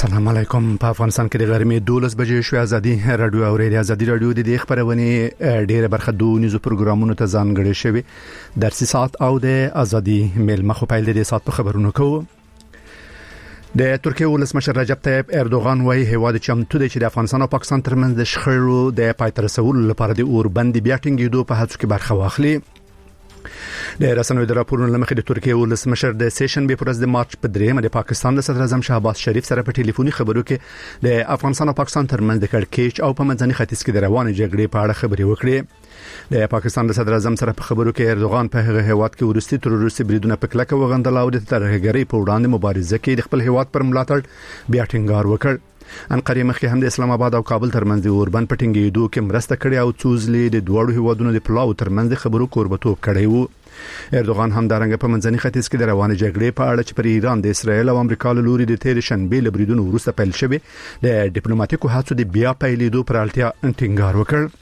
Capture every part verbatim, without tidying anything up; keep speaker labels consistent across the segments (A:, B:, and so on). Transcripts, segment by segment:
A: السلام علیکم. په افغانستان کې د غرمې دولس بجې شو. ازادي رادیو او ریډیو ازادي رادیو د دې خبرونه ډیره برخه دونیزو پروګرامونو ته ځانګړي شوی درسي ساعت او د ازادي میل مخ په دې ساعت په خبرونو کوو. د ترکیه ولسمشر رجب طیب اردوغان وايي هیواد چمتو دی چې د افغانستان او پاکستان ترمنځ د شخړو د پای ته رسولو لپاره د اوربند بیا ټینګېدو په هڅو کې برخه واخلي. د رسنیو د راپورونو لمخې د ترکیه ولسمشر د سیشن به پرز د مارچ په دریمه د پاکستان د صدر اعظم شهباز شریف سره په ټلیفوني خبرو کې د افغانستان او پاکستان ترمنځ د کړکېچ او په منځني ختیځ کې د روانې جګړې په اړه خبرې وکړې. د پاکستان د صدر اعظم سره په خبرو کې اردوغان په هغه هیواد کې ورستي تروریستي بریدونه په کلکه وغندل او د ترهګرۍ په وړاندې مبارزه کې د خپل هیواد پر ملاتړ بیا ټینګار وکړ. انقره مخکې هم د اسلام آباد او کابل ترمنځ د اوربند په ټینګېدو کې مرسته کړې او څوزلې د دوړو هیوادونو د پلاو ترمنځ خبرو کوربتوب کړی وو. اردوغان هم دارنګ په منځني ختیځ کې د روانې جګړې په اړه چې پر ایران د اسرایل او امریکا له لوري د تیر شنبه له بریدونو وروسته پیل شوی د ډیپلوماټیکو هڅو د بیا پیلېدو پر اړتیا ټینګار وکړ.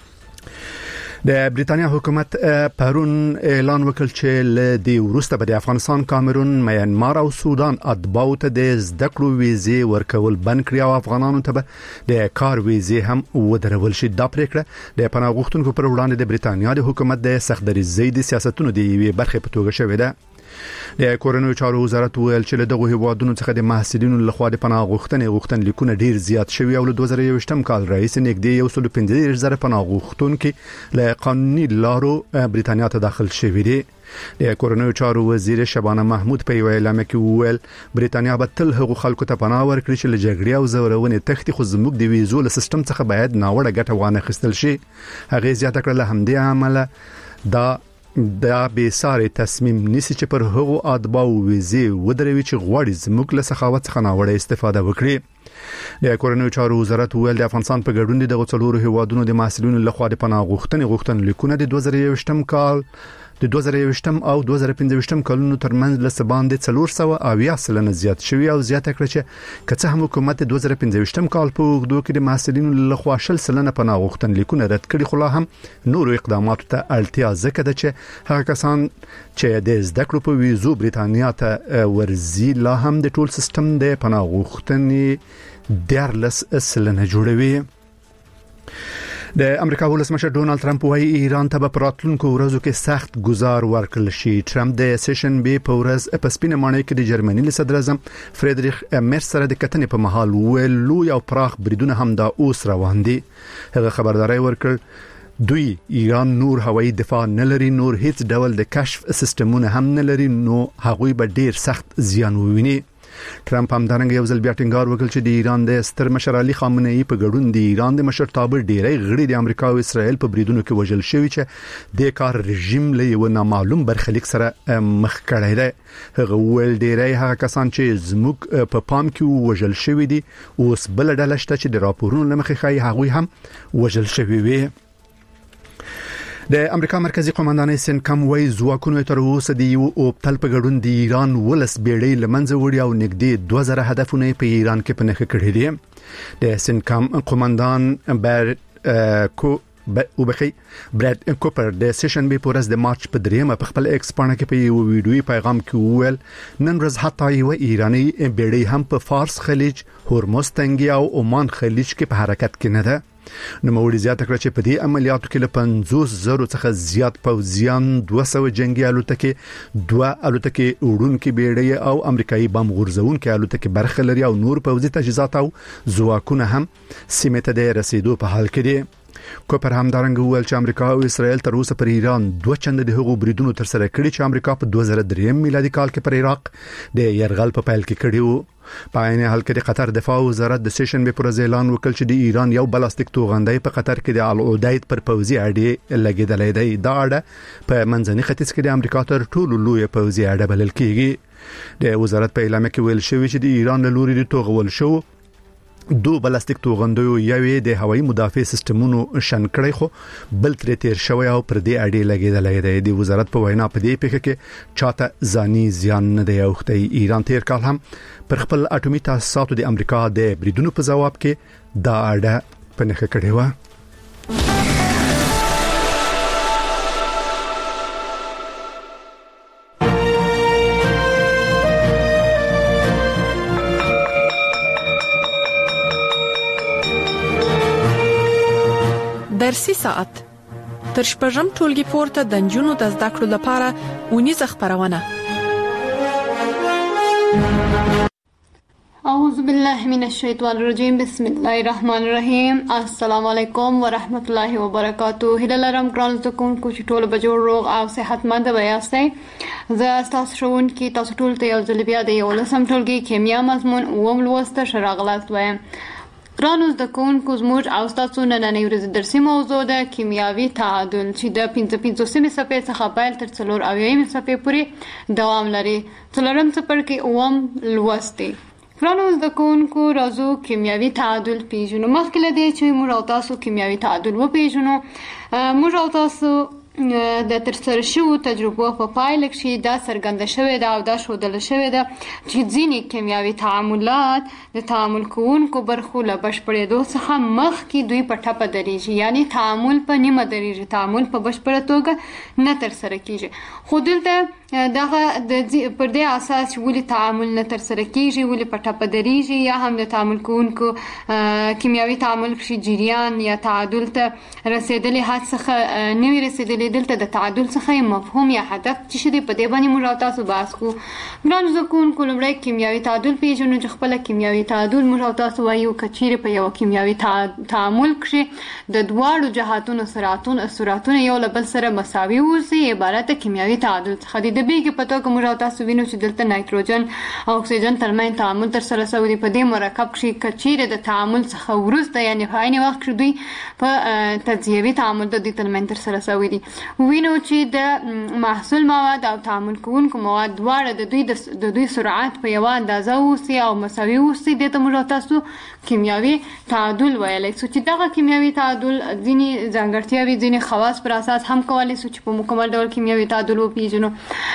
A: د بریتانیا حکومت پرون اعلان وکړ چې له دې وروسته به د افغانستان، کامرون، میانمار او سودان اتباعو ته د زده کړو ویزې ورکول بند کړي او افغانانو ته به د کار ویزې هم ودرول شي. دا پریکړه د پناه غوښتونکو پر وړاندې د بریتانیا د حکومت د سختدري ضد سیاستونو د یوې برخې په توګه شوې ده. د کورنیو چارو وزارت ویل چې له دغه هیوادونو څخه د محصلینو لخوا د پناه غوښتنې غوښتنلیکونه ډیر زیات شوي او له دوه زره یوویشتم کال راهیسې نږدې یو سل پنځه زره پناه غوښتونکي له قانوني لارو بریتانیا ته داخل شوي دي. د کورنیو چارو وزیر شبانه محمود په یو اعلامیه کې ویل بریتانیا به تل هغو خلکو ته پناه ورکړي چې له جګړې او زورونې تختی خو زموږ د ویزو له سیستم څخه باید ناوړه ګټه وانه اخیستل شي. هغه زیاته کړه له همدې عمله دا دا به ساري تصمیم نیسي چې پر هغو اتباعو ویزې ودروي چې غواړي زموږ له سخاوت څخه ناوړه استفاده وکړي. د کورنیو چارو وزارت ویل د افغانستان په ګډون د څلورو هیوادونو د محصلینو لخوا د پناه غوښتنې غوښتنلیکونه د دوه زره یوویشتم کال د دوه زره یوویشتم او دوه زره پنځه کلونو ترمنځ له سباند څلور سوه اویا سلنه زیات شوی او زیاته کړ چې کڅه هم حکومت د دوه زره پنځه کال په وګړو کې د محصلینو لخوا شل سلنه پناه غوښتنلیکونه رد کړي، خو لا هم نورو اقداماتو ته اړتیا ځکه ده چې هغه کسان چې د زده کړو په ویزو بریتانیا ته ورزي لا هم د ټول سیستم د پناه غوښتنې دیارلس سلنه جوړوي. د امریکا ولسمشر ډونالد ټرمپ وايي ایران ته په راتلونکو ورځو کې سخت گزار ورکړل شي. ټرمپ د سیشن به په ورځ په سپینه ماڼۍ کې د جرمني صدر اعظم فریدریخ مرز سره د کتنې په محل ویل لوی او پراخ بریدونه هم دا اوس روان دي. هغه خبرداري ورکړ دوی ایران نور هوایي دفاع نه لري، نور هیڅ ډول د کشف سیستمونه هم نه لري، نو هغوی به ډیر سخت زیان وویني. ټرمپ هم دغه یو ځل بیا ټینګار وکړ چې د ایران د ستر مشر علي خامنه ای په ګډون د ایران د مشرتابه ډیری غړي د امریکا او اسرائیل په بریدونو کې وژل شوی چې د کار رژیم له یو نامعلوم برخلیک سره مخ کړی دی. هغه ویل ډیری هغه کسان چې زموږ په پام کې وژل شوی دي اوس بل ډله شته چې د راپورونو لمخې ښایي هغوی هم وژل شوی وي. د امریکا مرکزی قوماندان سنکم وای ځواکونو تر اوسه د یو اوپتل په ګډون د ایران ولس بیړۍ لمنځه وړي او نږدې دوه زره هدفونه په ایران کې پنهخ کړي دي. د سنکم قوماندان بر کو او بخي براد کوپر د سیشن به پورز د مارچ په دریمه په خپل ایکس باندې کې په یو ویډیوي پیغام کې وویل نن ورځ حتی یو ایرانی بیړۍ هم په فارس خلیج، هرمز تنګي او عمان خلیج کې په حرکت کې نه ده. نو موري زیاته کړ چې په دې عملیاتو کې له پنځوس زره څخه زیات پوځیان، دوه سوه جنگي الوتکې، دوه الوتکې وړونکې بیړۍ او امریکایي بم غورځونکې الوتکې برخه لري او نور پوځي تجهیزات او ځواکونه هم سیمه ته د رسیدو په حال کې دي. کوپر هم دارنګ وویل چې امریکا او اسرائیل تر اوسه پر ایران دوه چنده د هغو بریدونو تر سره کړي چې امریکا په دوه زره درې میلادي کال کې پر عراق د یرغل په پیل کې کړي وو. په عین حال کې د قطر دفاع وزارت د سیشن به پر اعلان وکړ چې د ایران یو بلاستیک توغندۍ په قطر کې د العودید پر پوځي اډې لګیدلې دی. دا اډه په منځني ختیځ کې د امریکا تر ټولو لوی پوځي اډه بلل کیږي. د وزارت په اعلامیه کې ویل شوی چې د ایران له لوري د توغول شو دو بلاستیک توغندیو یوې د هوایي مدافع سیستمونو شن کړی، خو بل تر تیر شوی او پر دې اړې لګیدلې دی. د وزارت په وینا په دې پیښه کې چاته ځاني زیان نه دی اوختی. ایران تیر کال هم پر خپل اټومي تاسیساتو د امریکا د بریدونو په جواب کې دا اړه پنهخ کړې و.
B: فارسی ساعت تر شپږم ټولګي پورته د نجونو د زده کړو لپاره ونیزه خبرونه.
C: اعوذ بالله من الشیطان الرجیم. بسم الله الرحمن الرحیم. السلام علیکم ورحمت الله وبرکاتہ. هله لرم ګران زده کوونکو چې ټول به جوړ روغ او صحتمند وایاستئ. زه تاسو شروع کی تاسو ټول ته یو ځل بیا د یو لسم ټولګي کیمیا مضمون اووم لوست ښه راغلاست وایم. ګرانو زده کوونکو زموږ او ستاسو نننۍ ورځې درسي موضوع ده کیمیاوي تعادل چې د پنځه پنځوسمې صفحې څخه پیل تر څلور اویایمې صفحې پورې دوام لري. څلورم څپرکی اووم لوست دی. ګرانو زده کوونکو راځو کیمیاوي تعادل پیژنو. مخکې له دې چې موږ او تاسو کیمیاوي تعادل وپیژنو، موږ او تاسو د ترسره شوو تجربو په پایله کې دا څرګنده شوې ده او دا ښودل شوې ده چې ځینې کیمیاوي تعاملات د تعامل کوونکو برخو له بشپړېدو څخه مخکې دوی په ټپه درېږي، یعنی تعامل په نیمه درېږي، تعامل په بشپړه توګه نه ترسره کیږي. خو دلته دغه پر دې اساس چې ولې تعامل نه ترسره کیږي، ولې په ټپه درېږي، یا هم د تعامل کوونکو کیمیاوي تعامل کې جریان یا تعادل ته رسېدلې حد څخه نه وي رسېدلې، دلته د تعادل څخه مفهوم یا هدف چې شي په دې باندې موږ تاسو بحث کوو. ګرانو زده کوونکو لومړی کیمیاوي تعادل پیژنو چې خپله کیمیاوي تعادل موږ تاسو وایو که چیرې په یو کیمیاوي تعامل کې د دواړو جهاتونو سرعتونه سرعتونه یو له بل سره مساوي اوسي عبارت کیمیاوي تعادل څخه دی. د بیلګې په توګه موږ تاسو وینو چې دلته نایتروجن او اکسیجن ترمنځ تعامل ترسره شوی دی. په دې مرکب کې که چیرې د تعامل څخه وروسته یعنې په عین وخت کې دوی په تجزیوي تعامل د دوی ترمنځ ترسره شوی دی. وینو چې د محصول مواد او تعامل کوونکو مواد دواړه د دوی د دوی سرعت په یوه اندازه اوسي او مساوي اوسي. دې ته موږ تاسو کیمیاوي تعادل ویلی سو چې دغه کیمیاوي تعادل ځینې ځانګړتیاوې ځینې خواص پر اساس هم کولی سو چې په مکمل ډول کیمیاوي تعادل وپیژنو.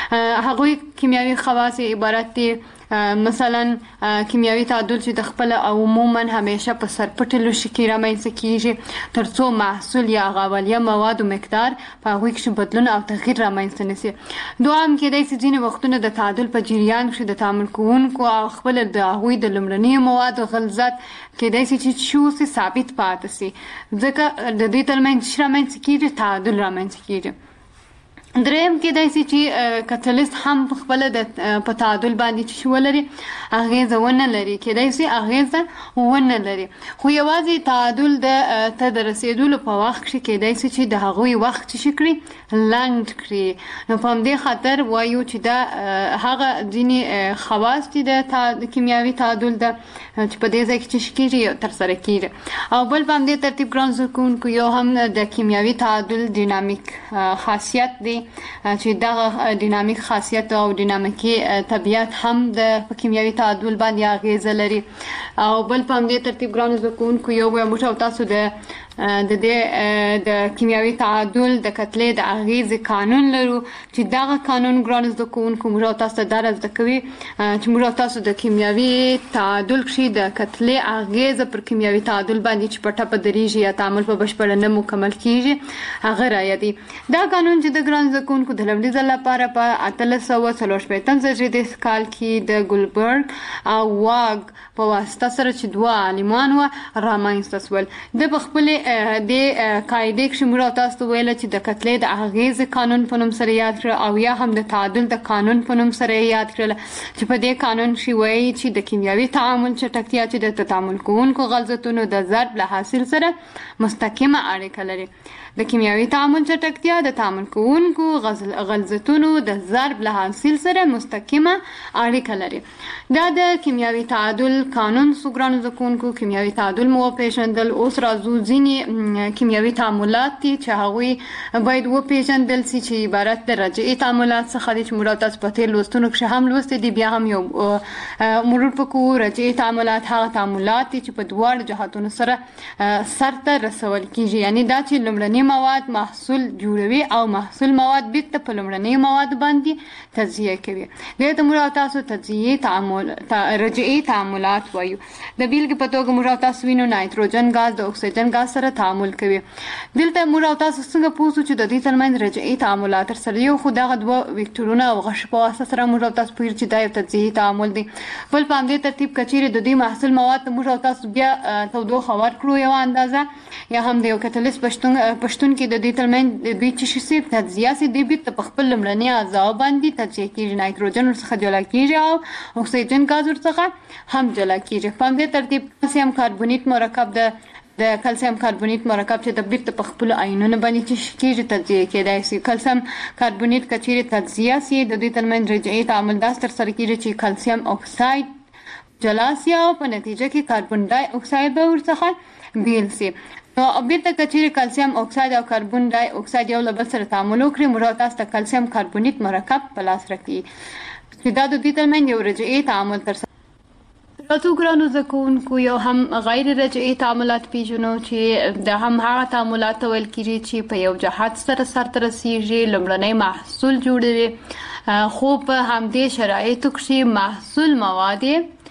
C: هغوی کیمیاوي خواص عبارت دي مثلا کیمیاوي تعادل چې د خپل او عموما همیشه په سرپټې لوښي کې رامنځته کیږي تر څو محصول یا غولیه موادو مقدار په هغوی کې بدلون او تغییر رامنځته نشي. دوهم کیدای شي ځینې وختونه د تعادل په جریان کې د تعامل کوونکو او خپل د هغوی د لومړنیو موادو غلظت کیدای شي چې شو سي ثابت پاتې شي، ځکه د دې ترمنځ چې رامنځته کیږي تعادل رامنځته کیږي. دریم کیدای شي چې کتالیست هم په خپل د په تعادل باندې چې ولري اغیزه ونه لري، کیدای شي اغیزه ونه لري، خو یوازې تعادل د ته د رسیدلو په وخت کې کیدای شي چې د هغوی وخت چې کړي لنډ کړي. نو په همدې خاطر وایو چې دا هغه ځینې خواص دي د کیمیاوي تعادل ده چې په دې ځای کې چې کیږي ترسره کیږي. او بل په همدې ترتیب ګران زده کوونکو یو هم د کیمیاوي تعادل ډینامیک خاصیت دی چې دغه ډینامیک خاصیت او ډینامیکي طبیعت هم د کیمیاوي تعادل باندې اغیزه لري. او بل په همدې ترتیب ګران زده کوونکو یو وایم موږ تاسو د د دې د کیمیاوي تعادل د کتلې د اغیزې قانون لرو چې دغه قانون ګران زده کوونکو موږ تاسو ته دا زده کوي چې موږ تاسو د کیمیاوي تعادل کې د کتلې اغیزه پر کیمیاوي تعادل باندې چې په ټپه درېږي یا تعامل په بشپړه نه مکمل کیږي هغه رایادي. دا قانون چې د ګران زده کوونکو د لومړي ځل لپاره په اتلس سوه څلور شپېتم زېږدیز کال کې د ګولبرګ او واګ په واسطه سره چې دوه عالمان وه رامنځته شول. د په خپلې د قاعدې کې موږ تاسو ته ویله چې د کتلې د اغیزې قانون په نوم سره یاد کړه او یا هم د تعادل د قانون په نوم سره یاد کړله چې په دې قانون کې وایي چې د کیمیاوي تعامل چټکتیا چې د تعامل کوونکو غلظتونو د ضرب له حاصل سره مستقیمه اړیکه لري. د کیمیاوي تعامل چټکتیا د تعامل کوونکو غلظتونو د ضرب له حاصل سره مستقیمه اړیکه لري. دا د کیمیاوي تعادل قانون سو ګرانو زده کوونکو کیمیاوي تعادل مو وپېژندل. اوس راځو ځینې کیمیاوي تعاملات دي چې هغوی باید وپېژندل شي چې عبارت د رجعي تعاملات څخه دي چې موږ تاسو په تېر لوستونو کې هم لوستي دي. بیا هم یو مرور وکړو. رجعي تعاملات هغه تعاملات دي چې په دواړو جهاتونو سره سرته رسول کیږي، یعنی دا چې لومړني مواد محصول جوړوي او محصول مواد مواد بیرته په لومړني مواد باندې تجزیه کوي. دې ته موږ تاسو تجزیه تعامل رجعي تعاملات وایو. د بیلګې په توګه موږ تاسو وینو نایتروجن غاز د اکسیجن غاز سره تعامل کوي. دلته موږ تاسو څنګه پوښتنه چې د دې ترمنځ رجعي تعاملات تر سره یو خو دغه دوه وکتورونه او غش په واسطه سره موږ تاسو پوهیږئ چې دا یو تجزیه تعامل دی. بل په همدې ترتیب کچېرې د دې محصول مواد موږ تاسو بیا تودوخه ورکړو یو اندازه یا هم د یو کتلیس پښتون پښتون کې د دې ترمنځ دوی چې شي تجزیه سي دی بیرته په خپل لمړني اعضاء باندې تجزیه کیږي. نایتروجن ورڅخه جلا کیږي او اکسیجن غاز ورڅخه هم جلا کیږي. په همدې ترتیب کلسیم کاربونیت مرکب د د کلسیم کاربونیت مرکب چې د بیرته په خپل آیونونو باندې چې کیږي تجزیه کېدای شي. کلسیم کاربونیت کچېرې تجزیه سي د دې ترمنځ رجعي تعامل داس تر سره کیږي چې کلسیم اکساید جلا سي او په نتیجه کې کاربن ډای اکساید به ورڅخه بیل سي. نو بیرته کچېرې کلسیم اکساید او کاربن ډای اکساید یو له بل سره تعامل وکړي موږ تاسو ته کلسیم کاربونیت مرکب په لاس راکړي چې دا د دې ترمنځ یو رجعي تعامل تر تاسو ګرانو زکونکو یو هم غیر رجعي تعاملات پیژنو چې د هم هغه تعاملات ویل کیږي چې په یو جهات سره سرته رسیږي لومړنی محصول جوړوي خو په همدې شرایطو کې محصول مواد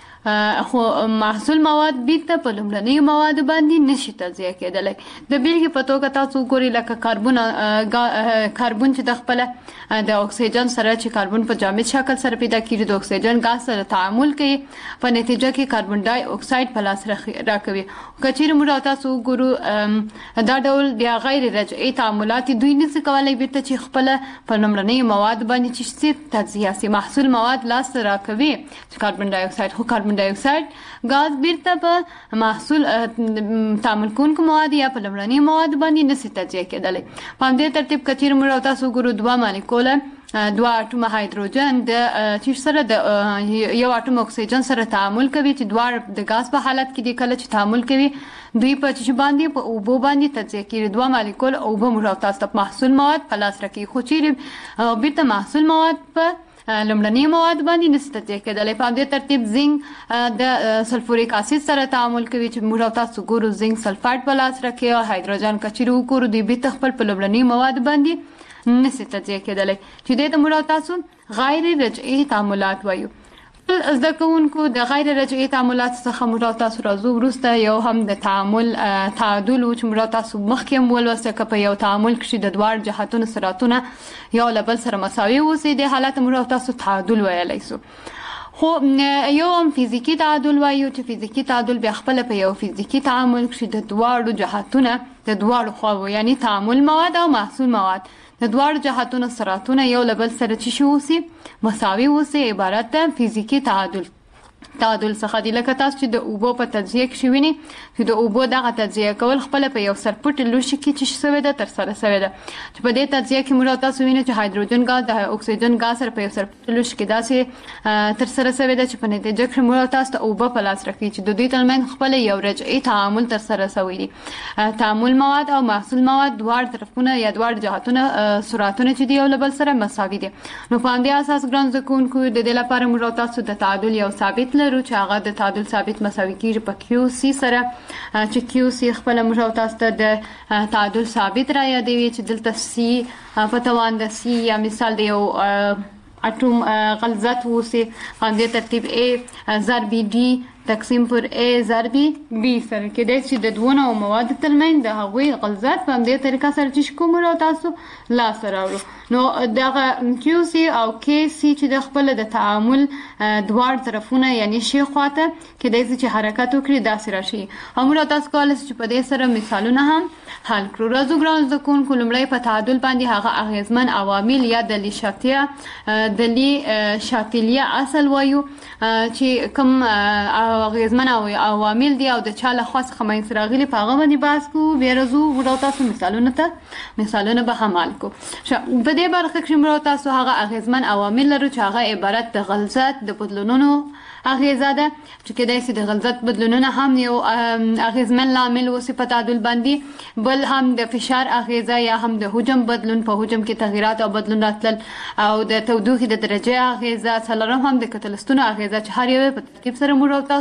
C: خو محصول مواد بیرته په لومړني مواد باندې نشي تجزیه کېدلی. د بیلګې په توګه تاسو ګورئ لکه کاربن کاربن چې د خپل د اکسیجن سره چې کاربن په جامد شکل سره پیدا کیږي د اکسیجن غاز سره تعامل کوي په نتیجه کې کاربن ډای اکساید په لاس راکوي. کچېرې موږ تاسو ګورو دا ډول بیا غیر رجعي تعاملات دوی نشي کولای بیرته چې خپل په لومړني مواد باندې چې تجزیه سي محصول مواد لاس راکوي چې کاربن ډای اکساید خو کاربن ډای اکساید غاز بیرته په محصول تعامل کوونکو مواد یا په لومړني مواد باندې نشي تجزیه کېدلی. په همدې ترتیب کچېرې موږ تاسو ګورو دوه مالیکوله دوه اټوم هایدروجن د چې سره د یو اټوم اکسیجن سره تعامل کوي چې دوه د غاز په حالت کې د کله چې تعامل کوي دوی په چې باندې په اوبو باندې تجزیه کیږي. دوه مالیکول اوبو موږ تاسو ته محصول مواد په لاس راکړي خو چې بیرته محصول مواد په لومړني مواد باندې نشي تجزیه کېدلی. په همدې ترتیب زنګ د سلفوریک اسید سره تعامل کوي چې موږ تاسو ګورو زنګ سلفایډ په لاس راکړي او هایدروجن کچېرې وګورو دوی بیرته خپل په لومړني مواد باندې نشي تجزیه کېدلی چې دې ته موږ تاسو غیر رجعي تعاملات وایو. زده کوونکو د غیر رجعي تعاملات څخه موږ تاسو راځو وروسته یو هم د تعامل تعادل چې موږ تاسو مخکې ولوسته که په یو تعامل کې د دوه جهتونو سرعتونه یو له بل سره مساوي اوسي د حالت موږ تاسو تعادل ویلی سو. خو یو هم فزیکی تعادل وایو چې فزیکی تعادل بیا خپل په یو فزیکی تعامل کې د دوه جهتونه د دوه خواو یعنی تعامل مواد او محصول مواد د دوه جهتونو سرعتونه یو له بل سره چې شي اوسي مساوي اوسي عبارت ده فزیکی تعادل. تعادل څخه دی لکه تاسو چې د اوبو په تجزیه کې ویني چې د اوبو دغه تجزیه کول خپل په یو سرپټ لوښي کې چې شوی ده تر سره شوی ده چې په دې تجزیه کې موږ تاسو ویني چې هایدروجن غاز د اکسیجن غاز سره په یو سرپټ لوښي کې داسې تر سره شوی ده چې په نتیجه کې موږ تاسو ته اوبه په لاس راکړي چې د دوی ترمنځ خپل یو رجعي تعامل تر سره شوی دی. تعامل مواد او محصول مواد دواړه طرفونه یا دواړه جهتونه سرعتونه چې دی یو له بل سره مساوي دي. نو په همدې اساس ګران زده کوونکو د دې لپاره موږ تاسو د تعادل یو ثابت لرو چې هغه د تعادل ثابت مساوي کیږي په کیو سی سره چې کیو سی خپل موږ تاسو ته د تعادل ثابت را یادوي چې دلته سی په توان د سی یا مثال د یو اټوم غلظت وسی په دې ترتیب A ضرب D تقسیم پر A ضرب B سره کېدای چې د دوه نوع مواد ترمنځ د هغوی غلظت په همدې طریقه سره چې کوم راو تاسو لاس راوړو. نو دغه کیو سی او کې سی چې د خپل د تعامل دواړه طرفونه یعنی شی خواته کېدای چې حرکت وکړي داسې راشي. همرا تاسو کولای شئ په دې سره مثالونه هم حل کړو. راځو ګران زده کوونکو لومړی په تعادل باندې هغه اغیزمن عوامل یا دلی شاتیه دلی شاتلیه اصل وایو چې کوم اغیزمن عوامل دي او د چا له خوا څخه منځ راغلي په هغه باندې بحث کوو. بیا راځو ورو تاسو مثالونه ته مثالونه به هم حل کوو. په دې برخه کې موږ تاسو هغه اغیزمن عوامل لرو چې هغه عبارت د غلظت د بدلونونو اغیزه ده چې کېدای شي د غلظت بدلونونه هم یو اغیزمن لامل اوسي په تعادل باندې بل هم د فشار اغیزه یا هم د حجم بدلون په حجم کې تغیرات او بدلون راتلل او د تودوخې د درجه اغیزه څلورم هم د کتلستونو اغیزه چې هر یو په ترتیب سره موږ تاسو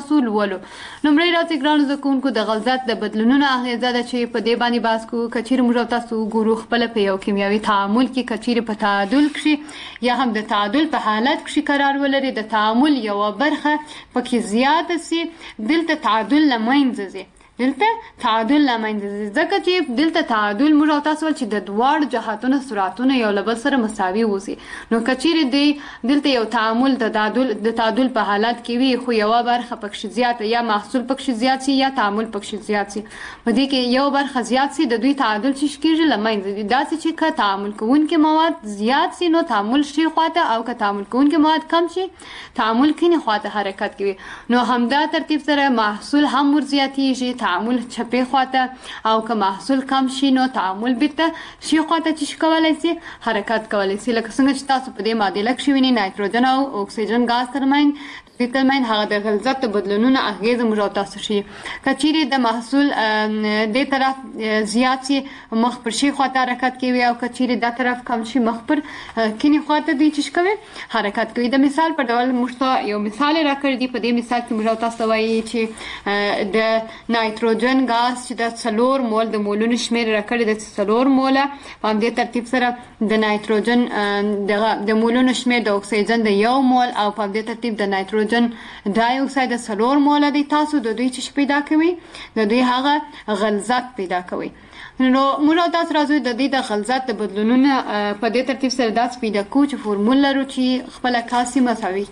C: تاسو لولو. لومړی راځي ګرانو زده کوونکو د غلظت د بدلونونو اغیزه ده چې په دې باندې بحث کوو. کچیر موږ تاسو ګورو خپل په یو کیمیاوي تعامل کې کچیر په تعادل کې یا هم د تعادل په حالت کې قرار ولري، د تعامل یو برخه پکې زیات سي، دلته تعادل لمنځه ځي، دلته تعادل لمنځه ځي، ځکه چې دلته تعادل موږ تاسو ول چې د دوه جهاتونو سرعتونه یو له بل سره مساوي وي. نو کچیر دی دلته یو تعامل د تعادل د تعادل په حالت کې وي خو یو برخه پکې زیات یا محصول پکې زیات سي یا تعامل پکې زیات سي، په دې کې یو برخه زیات سي د دوی تعادل چې کېږي لمنځه ځي. دا چې که تعامل کوونکي مواد زیات سي نو تعامل شي خواته، او که تعامل کوونکي مواد کم شي تعامل کینی خواته حرکت کوي. نو همدا ترتیب سره محصول هم ور زیاتیږي، تعامل چپه خواته، او که محصول کم شي نو تعامل بیرته شي خواته چې کولای شي حرکت کولای شي. لکه څنګه چې تاسو په دې معادله کې وینئ نایتروجن او اکسیجن غاز ترمنځ ترمنځ هغه د غلظت د بدلونونو اغیزه موږ تاسو شي. کچيري د محصول د طرف زیات شي مخ پر شي خواته حرکت کوي، او کچيري د طرف کم شي مخ پر کینی خواته دی چې کوي حرکت کوي. د مثال په ډول موږ یو مثال راکړی دی. په دې مثال کې موږ تاسو وایي چې د نایتروجن غاز چې د څلور مول د مولونو شمیر راکړی د څلور موله، په همدې ترتیب سره د نایتروجن د مولونو شمیر د اکسیجن د یو مول، او په همدې ترتیب د نایتروجن ډای اکساید د څلور موله دی. تاسو د دوی چې پیدا کوي د دوی هغه غلظت پیدا کوي. نو موږ تاسو راځو د دې د غلظت د بدلونونو په دې ترتیب سره داس پیدا کوو چې فورمول لرو چې خپل کاسي مساوي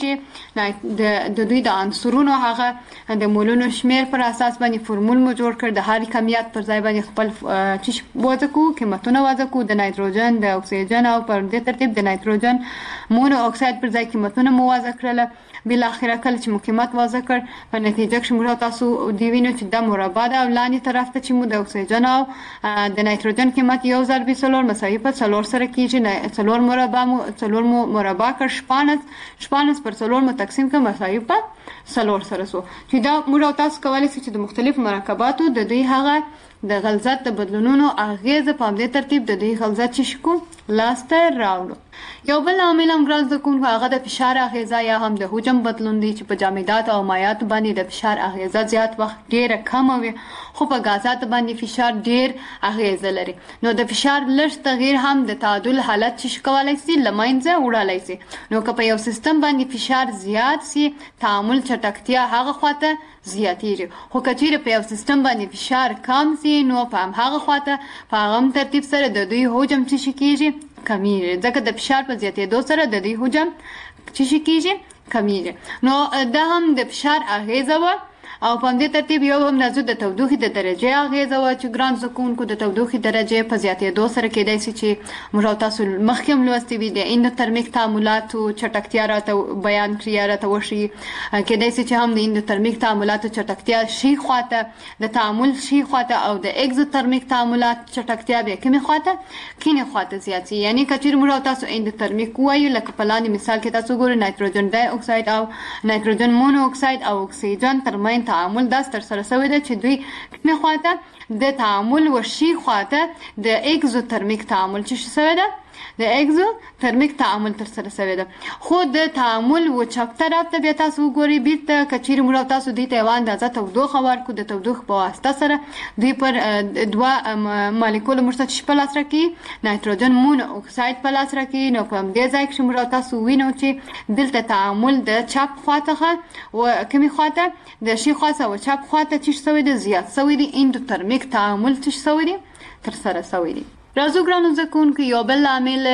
C: کیږي د د دوی د عنصرونو هغه د مولونو شمیر پر اساس باندې فورمول مو جوړ کړ. د هر کمیت پر ځای باندې خپل چې وځو کو قیمتونه وځو کو د نایتروجن د اکسیجن او پر دې ترتیب د نایتروجن مونو اکساید پر ځای قیمتونه مو وځو کړل. بل اخره کله چې مقیمت وضع کړ په نتیجه کې موږ تاسو دی وینو چې د مربع د لاندې طرف ته چې مو د اکسیجن او د نایتروجن قیمت یو ضرب څلور مساوي په څلور سره کیږي. څلور مربع مو څلور مو مربع کړ شپانس شپانس پر څلور مو تقسیم کړ مساوي په څلور سره سو چې دا موږ تاسو کولای شئ چې د مختلف مرکباتو د دوی هغه د غلظت د بدلونونو اغیزه په دې ترتیب د دوی غلظت چې شکو لاسته راوړو. یو بل عامل هم ګران زده کوونکو هغه د فشار اغیزه یا هم د حجم بدلون دی چې په جامدات او مایعات باندې د فشار اغیزه زیات وخت ډیره کم وي، خو په غازات باندې فشار ډیر اغیزه لري. نو د فشار لږ تغییر هم د تعادل حالت چې کولای شي لمنځه وړلای شي. نو که په یو سیستم باندې فشار زیات شي تعامل چټکتیا هغه خواته زیاتیږي، خو کچېره په یو سیستم باندې فشار کم شي نو په هغه خواته په هغه ترتیب سره د دوی حجم چې کیږي کمیږي، ځکه د فشار په زیاتېدو سره د دې حجم چې کیږي کمیږي. نو دا هم د فشار اغیزه و، او په دې ترتیب یو هم راځو د تودوخې د درجه اغیزه و چې ګران زده کوونکو د تودوخې درجه په زیاتېدو سره کېدای شي چې موږ تاسو مخکې هم لوستي وي د اندوترمیک تعاملاتو چټکتیا راته بیان کړي راته وشي، کېدای شي چې هم د اندوترمیک تعاملاتو چټکتیا شي خواته د تعامل شي خواته، او د اگزوترمیک تعاملات چټکتیا به کومه خواته کینه خواته زیات شي. یعنی کچیر موږ تاسو اندوترمیک وایو لکه په لاندې مثال کې تاسو ګورئ نایتروجن ډای اکساید او نایتروجن مونو اکساید او اکسیجن ترمنځ تعامل داس تر سره شوی دی چې دوی کومه خواته د تعامل وشي خواته د اگزوترمیک تعامل چې شوی دی د اگزو ترمیک تعامل تر سره شوی دی. خو د تعامل و چپ طرف ته بیا تاسو وګورئ بیرته کچیر موږ تاسو د ته اندازه تودوخه ورکو د تودوخه په واسطه سره دوی پر دوه مالیکول مرتبط په لاس راکې نایتروجن مونو اکساید په لاس راکې. نو په دې ځای کې موږ تاسو وینو چې دلته تعامل د چپ خواته او کومي خواته د شي خاصه او چپ خواته چې شوی دی زیات شوی دی اندوترمیک تعامل چې شوی دی تر سره شوی دی. راځو ګرانو زده کوونکو یو بل عامل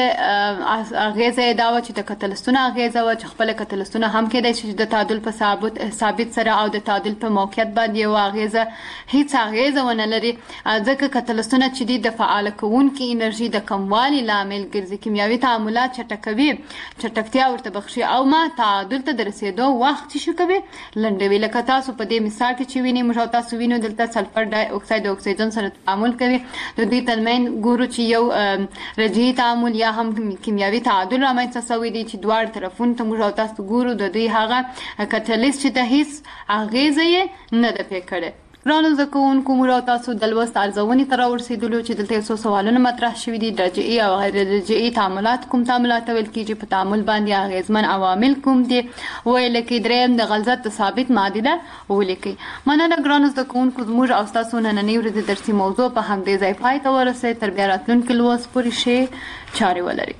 C: اغیزه دا و چې د کتلستونه اغیزه و چې خپل کتلستونه هم کېدای شي د تعادل په ثابت ثابت سره او د تعادل په موقعیت باندې یو اغیزه هیڅ اغیزه ونه لري، ځکه کتلستونه چې د فعال کوونکي انرژي د کموالي لامل ګرځي، کیمیاوي تعاملات چټکوي، چټکتیا ورته بخشي او ما تعادل ته د رسیدو وخت شي کوي لنډوي. لکه تاسو په دې مثال کې چې وینئ موږ تاسو وینو دلته سلفر ډای اکساید او اکسیجن سره تعامل کوي، د دوی ترمنځ ګورو چې یو رجعي تعامل یا هم کیمیاوي تعادل رامنځته شوی دی چې دواړه طرفونو ته موږ تاسو ګورو د دوی هغه کتلیست چې د هیڅ اغیزه یې نه ده پرې کړې. ګرانو زده کوونکو موږ او تاسو د لوست ارزونې ته راورسېدلو چې دلته یو څو سوالونه مطرح شوي دي. رجعي او غیر رجعي تعاملات کوم تعاملات ویل کېږي؟ په تعامل باندې اغېزمن عوامل کوم دي؟ ویل کې درېیم د غلظت د ثابت معادله ولیکئ. مننه ګرانو زده کوونکو، زموږ او تاسو نننۍ ورځې درسي موضوع په همدې ځای پای ته ورسېد. تر بیا راتلونکي لوست پورې ښې چارې ولرئ.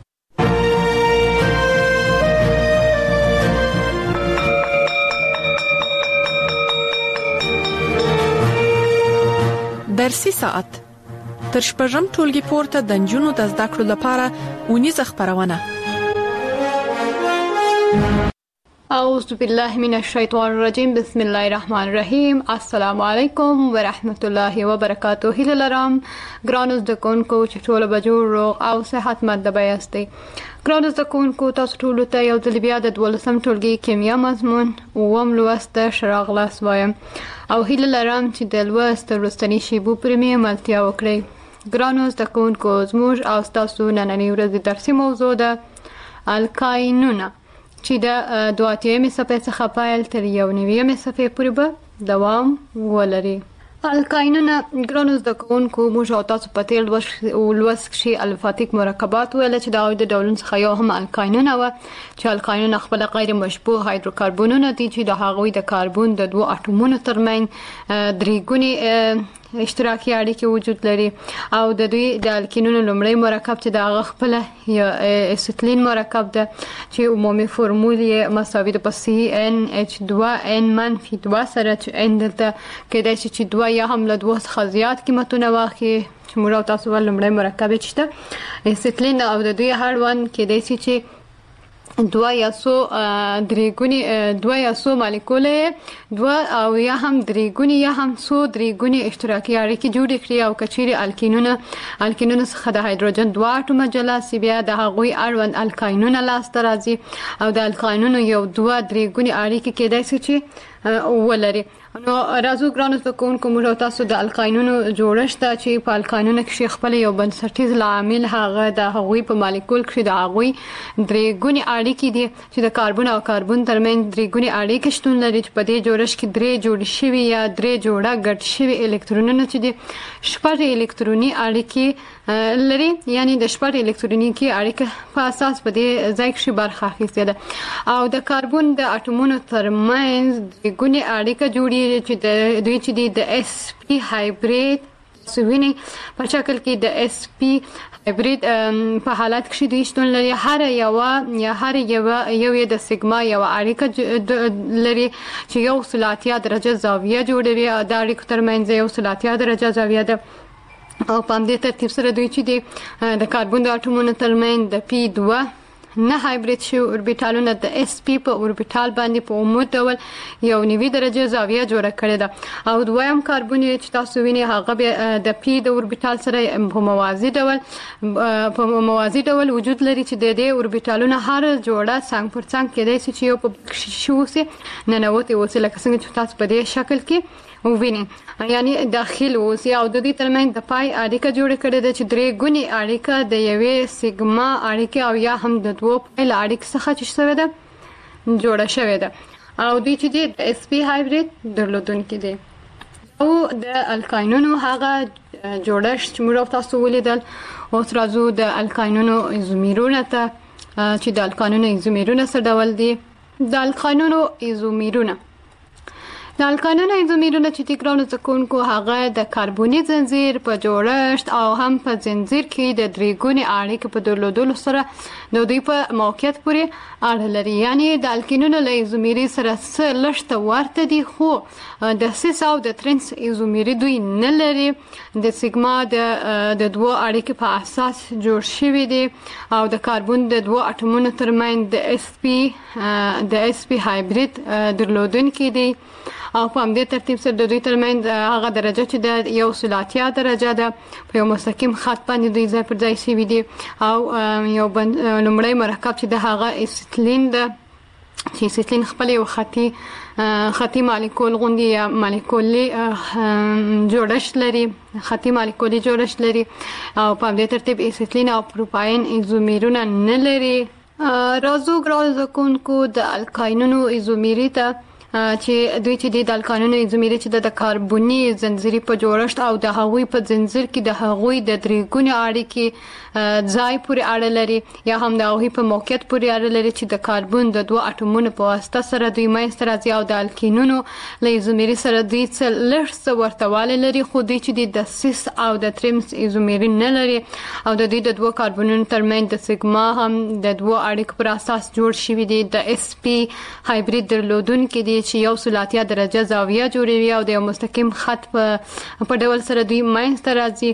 B: درسي ساعت تر شپږم ټولګي پورته د نجونو د زده کړو لپاره اونیزه خبرونه.
C: اعوذ بالله من الشیطان الرجیم، بسم الله الرحمن الرحیم. السلام علیکم ورحمت الله وبرکاته. هیله لرم ګرانو زده کوونکو چې ټول به جوړ روغ او صحتمند یاستئ. ګرانو زده کوونکو، تاسو ټول ته یو ځل بیا د دولسم ټولګي کیمیا مضمون اووم لوست ښه راغلاست وایم او هیله لرم چې د لوست وروستنۍ شیبو پرې مې ملتیا وکړئ. ګرانو زده کوونکو، زموږ او تاسو نننۍ ورځې درسي موضوع ده الکاینونه، چې د دوه اتیایم صفحې څخه پیل تر یو نویم صفحې پورې به دوام ولري. الکاینونه ګرانو زده کوونکو، موږ او تاسو په تیر لوست کښې الفاتیک مرکبات ویل چې د هغوی د ډولونو څخه یو هم الکاینونه وه، چې الکاینونه خپله غیر مشبوع هایدروکاربنونه دي چې د هغوی د کاربن د دوه اټومونو ترمنځ درې ګونې اشتراکي اړیکې وجود لري. او د دوی د الکینونو لومړی مرکب چې د هغه خپله یا اسیتلین مرکب ده چې عمومي فورمول یې مساوي ده په سی ان اچ دوه ان منفي دوه سره، چې ان دلته کېدای شي چې دوه یا هم له دوه څخه زیات قیمتونه واخلي، چې موږ او تاسو ول لومړی مرکب چې ده اسیتلین او د دوی اړوند کېدای شي چې دوه یا څو درې ګونې دوه یا څو مالیکولې دوه او یا هم درې ګونې یا هم څو درې ګونې اشتراکي اړیکې جوړې کړي. او که چیرې الکینونه الکینونو څخه د هایدروجن دوه اټومه جلا سي، بیا د هغوی اړوند الکاینونه لاسته راځي او د الکاینونو یو دوه درې ګونې اړیکې کېدای شي چې ولري. نو راځو ګرانو زده کوونکو، موږ او تاسو د الکاینونو جوړښت چې په الکاینونو کې خپل یو بنسټیز عامل هغه د هغوی په مالیکول کې د هغوی درې ګونې اړیکې دي چې د کاربن او کاربن ترمنځ درې ګونې اړیکې شتون لري، چې په دې جوړښت کې درې جوړ شوي یا درې جوړه ګډ شوي الکترونونه چې دي شپږ الکتروني اړیکې لري، یعنی د شپږ الکترونیکي اړیکې په اساس په دې ځای کې برخه اخیستې ده. او د کاربن د اټومونو ترمنځ درې ګونې اړیکه جوړي چې د دوی چې د اس پی هایبرید سوینه په شکل کې د اس پی هایبرید په حالت کې دوی شتون لري. هر یو یا هر یو یو د سیګما یو اړیکه لري چې یو سل اتیا درجه زاویه جوړوي. د اړیکو ترمنځ یو سل اتیا درجه زاویه ده او په همدې ترتیب سره دوی چې د کاربن د اټومونو ترمنځ د پی دوه نه هایبرید شو اوربیټالونه د اس پی په اوربیټال باندې په عمود ډول یو نوي درجه زاویه جوړه کړې ده. او دویم کاربن چې تاسو وینئ هغه د پی د اوربیټال سره په موازي ډول په موازي ډول وجود لري، چې د دې اوربیټالونو هر جوړه څنګ پر څنګ کېدای شي چې یو په شو سي ننوتي اوسي، لکه څنګه چې تاسو په دې شکل کې وینئ، یعنی داخل اوسي. او د دې ترمنځ د پای اړیکه جوړه کړې ده چې درې ګونې اړیکه د یوې سیګما اړیکه او یا هم د دوه پایل اړیکې څخه چې شوې ده جوړه شوې ده. او دوی چې د اس پی هایبرید درلودونکي دي. او د الکاینونو هغه جوړښت چې موږ تاسو ولیدل. اوس راځو د الکاینونو ایزومیرونه ته، چې د الکاینونو ایزومیرونه څه ډول دي. د الکاینونو ایزومیرونه د الکاینونو ایزومیرونه چې ګرانو زده کوونکو هغه د کاربوني زنجیر په جوړښت او هم په زنجیر کې د درې ګونې اړیکې په درلودلو سره د دوی په موقعیت پورې اړه لري. یعنی د الکینونو له ایزومیري سره څه لږ ته ورته دي، خو د سیس او د ترنس ایزومیري دوی نه لري. د سیګما د دوه اړیکې په اساس جوړ شوي دي او د کاربن د دوه اټومونو ترمنځ د اس پی د اس پی هایبرید درلودونکي دي. او په همدې ترتیب سره د دوی ترمنځ هغه درجه چې د یو سل اتیا درجه ده په یو مستقیم خط باندې دوی ځای پر ځای شوي دي. او یو لومړی مرکب چې د هغه اسیتلین ده، چې اسیتلین خپل یو خطي خطي مالیکول غوندي یا مالیکولي جوړښت لري، خطي مالیکولي جوړښت لري. او په همدې ترتیب اسیتلین او پروپاین ایزومیرونه نه لري. راځو ګرانو زده کوونکو د الکاینونو ایزومیري ته، چې دوی چې د الکانونو ایزومیر چې د کاربوني زنجیري په جوړښت او د هغوی په زنجیر کې د هغوی د درې ګونې اړیکې ځای پورې اړه لري یا هم د هغوی په موقعیت پورې اړه لري چې د کاربون د دوه اټومونو په واسطه سره دوی منځته راځي او د الکینونو له ایزومیر سره دوی څه لږ څه ورتهوالی لري خو دوی چې د سیس او د تریمس ایزومیر نه لري او د دوی د دوه کاربونونو ترمنځ د سیګما هم د دوه اړیکو پر اساس جوړ شوی دی. د اس پی هایبرید درلودونکي دي چې یو سل اتیا درجه زاویه جوړوي او د یو مستقیم خط په په ډول سره دوی منځته راځي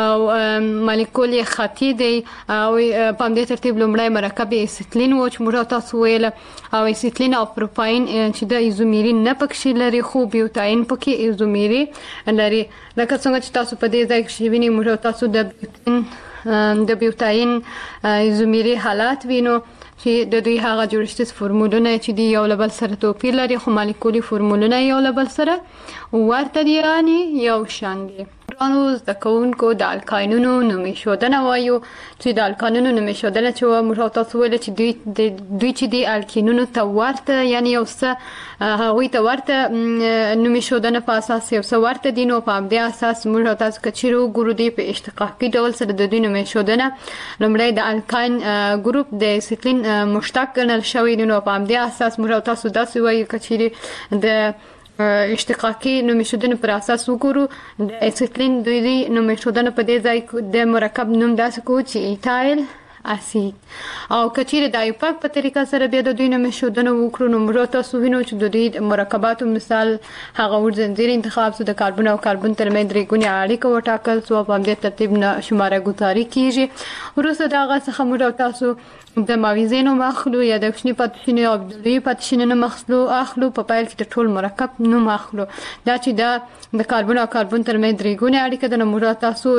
C: او مالیکول خطي دی او په دې ترتیب لومړی مرکب اسیتلین و چې موږ تاسو ویل او اسیتلین او پروپاین چې د ایزومیري نه پکې لري خو بیوتاین پکې ایزومیري لري. لکه څنګه چې تاسو په دې ځای کې وینئ موږ تاسو د بیوتاین د بیوتاین ایزومیري حالات وینو چې د دوی هغه جوړښتي فورمولونه چې دی یو لبل سره توپیر لري خو مالیکولي فورمولونه یو لبل سره ورته دي یعنی یو شان دي. نو د کوونکو د الکاینونو نومې شودنه وایو چې د الکاینونو نومې شودنه چې موږ تاسو ویل چې دوی دوی چې د الکینونو ته ورته یعنی یو څه هغوی ته ورته نومې شودنه په اساس یو څه ورته دي نو په دې اساس موږ تاسو کچیرو ګورو دی په اشتقاقي ډول سره د دوی نومې شودنه لومړی د الکاین ګروپ د اسیتلین مشتق ګڼل شوی دی نو په دې اساس موږ تاسو داسې وایو کچیرې د اشتقاقي نومې شودنه پر اساس وګورو د اسیتلین دوی دی نومې شودنه په دې ځای د مرکب نوم داسې کو چې ایتایل اسید او کچیرې د ایوپاک په طریقه سره بیا د دوی نومې شودنه وکړو نو موږ تاسو وینو چې د دوی مرکباتو مثال هغه ور زنجیر انتخاب سو د کاربن او کاربن ترمنځ درې ګونې اړیکه وټاکل سو په دې ترتیب نه شماره ګوتاری کیږي. وروسته دا هغه څخه موږ تاسو د ماویزینو مخلو یا د کوچني پاتشینو او د لوی پاتشینو مخلو اخلو په پایل کې د ټول مرکب نوم اخلو دا چې دا د کاربن او کاربن ترمنځ درې ګونې اړیکه د موږ تاسو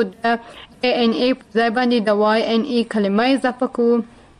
C: د ای ان ای ځای باندې د وای ان ای کلمه اضافه کوو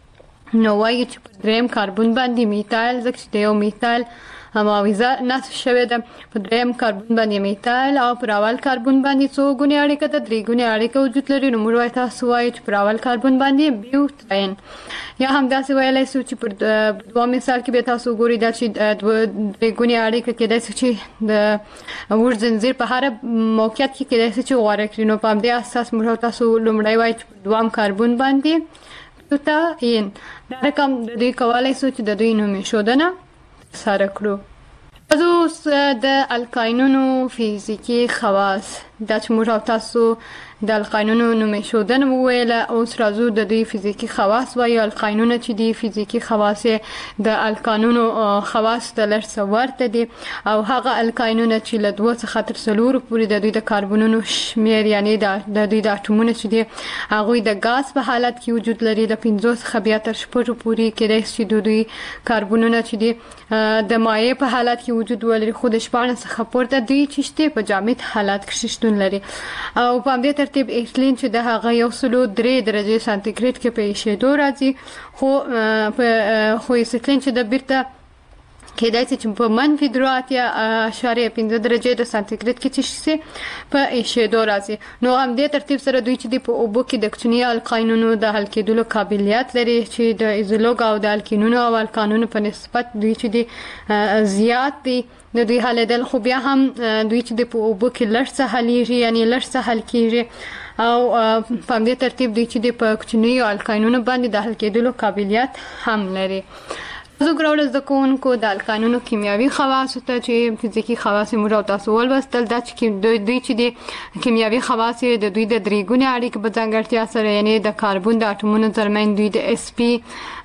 C: نو وایي چې په دریم کاربن باندې میتایل ځکه چې یو میتایل ماویزه نصب شوی ده په دریم کاربن باندې میتایل او پر اول کاربن باندې څو ګونې اړیکه د درې ګونې اړیکه وجود لري نو موږ تاسو وایو چې پر اول کاربن باندې بیوتاین یا هم داسې ویلای شو چې پر دوه مثال کې به تاسو ګورئ دا چې درې ګونې اړیکه کې داسې چې د ور زنجیر په هر موقعیت کې کې داسې چې غوړه کړي نو په دې اساس موږ تاسو لومړی وایو چې دوام کاربن باندې بیوتاین دا رقم د دوی کولای شو چې د دوی نومې شودنه سره کړو. اوس د الکاینونو فزیکی خواص دا چې موږ تاسو د الکاینونو نومې شودنه وویله اوس راځو د دوی فزیکی خواص وایو. الکاینونه چې دي فزیکی خواص د الکانونو خواص د لږ څه ورته دي او هغه الکاینونه چې له دوه څخه تر څلورو پورې د دوی د کاربونونو شمیر یعنی د دوی د اټومونو چې دي هغوی د ګاز په حالت کې وجود لري د پنځو څخه بیا تر شپږو پورې کېدای شي چې د دوی کاربونونه چې دي د مایع په حالت کې وجود ولري خو د شپاړس څخه پورته دوی چې شته په جامد حالت کې شتون لري او په دې ترتیب ایتلین چې د هغه یو سل درې درجه سانتیګریډ کې په ایشېدو راځي خو په خو ایتلین چې د بیرته کېدای شي چې په منفي درې اتیا اعشاریه پنځه درجه د سانتیګریډ کې چې شي په ایشېدو راځي نو هم دې ترتیب سره دوی چې په اوبو کې د کوچني الکاینونو د حل کېدلو قابلیت لري چې د ایزولوګ او د الکینونو او الکانونو په نسبت دوی چې دي زیات دي د دوی حلیدل خو بیا هم دوی چې په اوبو کې لږ څه حلیږي یعنی لږ څه حل کېږي او په دې ترتیب دوی چې په کوچنیو الکاینونو باندې د حل کېدلو قابلیت هم لري. زه ګراول زده کوونکو د الکاینونو کیمیاوي خواص ته چې فزیکی خواص موږ تاسو ولوستل دا چې دوی دوی چې د کیمیاوي خواص د دوی د درې ګونې اړیکې په ځانګړتیا سره یعنی د کاربن د اټومونو ترمنځ دوی د اس پی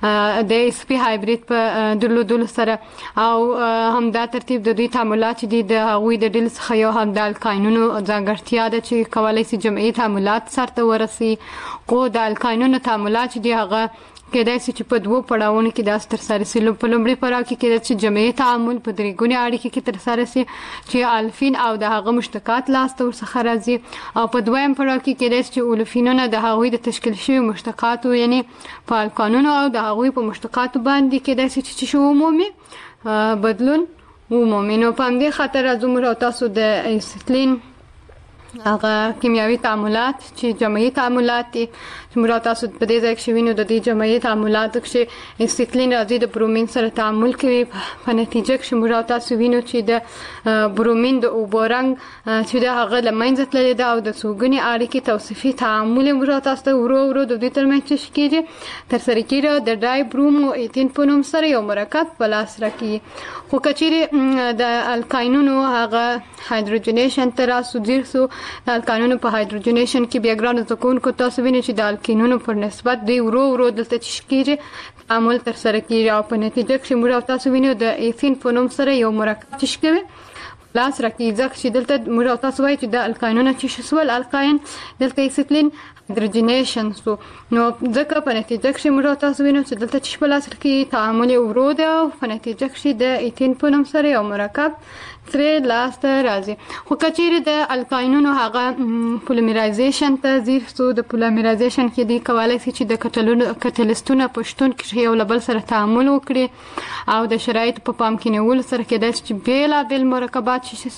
C: د اس پی هایبرید په درلودلو سره او هم دا ترتیب د دوی تعاملات دي د هغوی د ډلې څخه یو هم د الکاینونو ځانګړتیا ده چې کولای شي جمعي تعاملات سره ورسي خو د الکاینونو تعاملات دي هغه کېدای شي چې په دوه پړاوونو کې داس تر سره سي په لومړي پړاو کې کېدای شي جمعي تعامل په درې ګونې اړیکې کې تر سره سي چې الفین او د هغه مشتقات لاسته ورڅخه راځي او په دویم پړاو کې کېدای شي چې اولفینونه د هغوی د تشکیل شوي مشتقاتو یعنی په الکانونو او د هغوی په مشتقاتو باندې کېدای شي چې شو عمومي بدلون ومومي نو په همدې خاطر راځو موږ تاسو د ایتلین هغه کیمیاوي تعاملات چې جمعي تعاملات دي چې موږ تاسو په دې ځای کې وینو د دې جمعي تعاملاتو کې اسیتلین راځي د برومین سره تعامل کوي په نتیجه کې موږ تاسو وینو چې د برومین د اوبورنګ چې د هغه لمنځه تللی دا او د سوګنی اړیکې توصیفي تعامل موږ تاسو ورو ورو د دې ترمنځ چې کېږي تر سره کېږي د ډای برومو ایتین په نوم سره یو مرکب په لاس راکړي خو کچېرې د الکاینونو هغه هایدروجنیشن تر اسو ډیر سو د الکانونو په هایدروجنیشن کې بیا ګرانو ځکونکو تاسو وینئ چې د الکینونو پر نسبت دی ورو ورو دلته تشکیږي تعامل تر سره کیږي او په نتیجه کې موږ تاسو وینئ د ایثین په نوم سره یو مرکب تشکیږي لاس راکې ځکه چې دلته موږ تاسو وایي چې د الکاینونو چې شسول الکاین دلته ایثیلین هایدروجنیشن سو نو ځکه په نتیجه کې موږ تاسو وینئ چې دلته چې په لاس کې تعامل ورو دی او په نتیجه کې د ایثین په نوم سره یو مرکب ترې لاسته راځي خو کچېرې د الکاینونو هغه پولیمرایزیشن ته ځي سو د پولیمرایزیشن کې دی کولای شي چې د کټلونو کټلیستونو پښتون کې یو لبل سره تعامل وکړي او د شرایط په پام کې نیول سره کېدای شي چې بیلا بیل مرکبات شي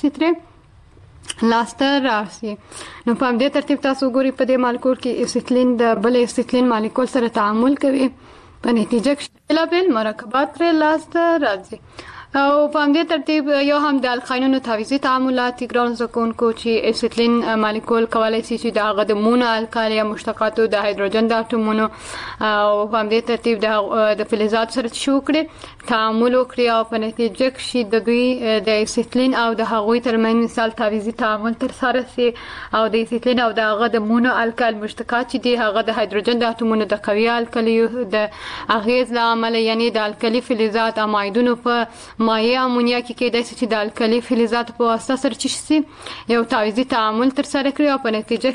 C: ستري لاسته راسي نو په دې ترتیب تاسو ګوري په دې مالیکول کې اسیتلین د بل اسیتلین مالیکول سره تعامل کوي په نتیجه کې بیلا بیل مرکبات ترې لاسته راځي او په همدې ترتیب یو هم د الکاینونو تعویضي تعاملات ګران زکونکو چې اسیتلین مالیکول کولای شي چې د هغه د مونو الکالي مشتقاتو د هایدروجن د اتومونو او په همدې ترتیب د د فلزات سره شو کړي تعامل وکړي او په نتیجه کې د دوی د اسیتلین او د هغوی ترمنځ مثال تعویضي تعامل تر سره شي او د اسیتلین او د هغه د مونو الکال مشتقات چې دی هغه د هایدروجن د اتومونو د قوي الکالي د اغیز لامل یعنی د الکالي فلزات امایدونو په مایع امونیا کې کېدای شي چې د الکالي فلزات په واسطه سره چشسي یو تعویضي تعامل تر سره کړي او په نتیجه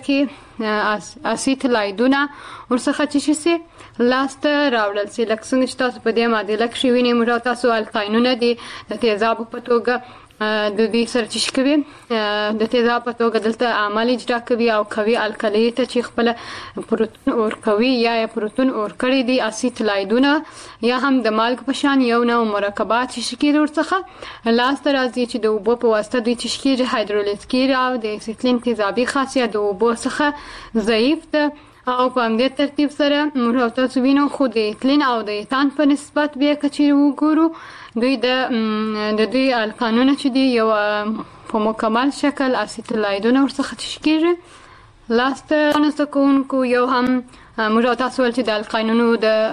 C: کې اسیتلایدونه ورڅخه چشسي لاسته راوړل شي لکه څنګه چې تاسو په دې معادله کې وینئ موږ تاسو الکاینونه دي د تیزابو په توګه د دې سره چې کوي د تیزاب په توګه دلته عمل اجرا کوي او کوي الکالي ته چې خپل پروتون اور کوي یا پروتون اور کړی دي اسیتلایدونه یا هم د مالګ په شان یو نوع مرکبات چې شکل ورڅخه لاسته راځي چې د اوبو په واسطه دوی چې شکل هایدرولیز کیږي او د اسیتلین تیزابي خاصیت د اوبو څخه ضعیف ده او په همدې ترتیب سره موږ تاسو وینو خو د ایتلین او د ایتان په نسبت بیا کچې وګورو دوی د د دوی الکانونه چې دی یو په مکمل شکل اسیتلایدونه ورڅخه تشکیږي لاسته نسکونکو یو هم موږ تاسو ول چې د الکانونو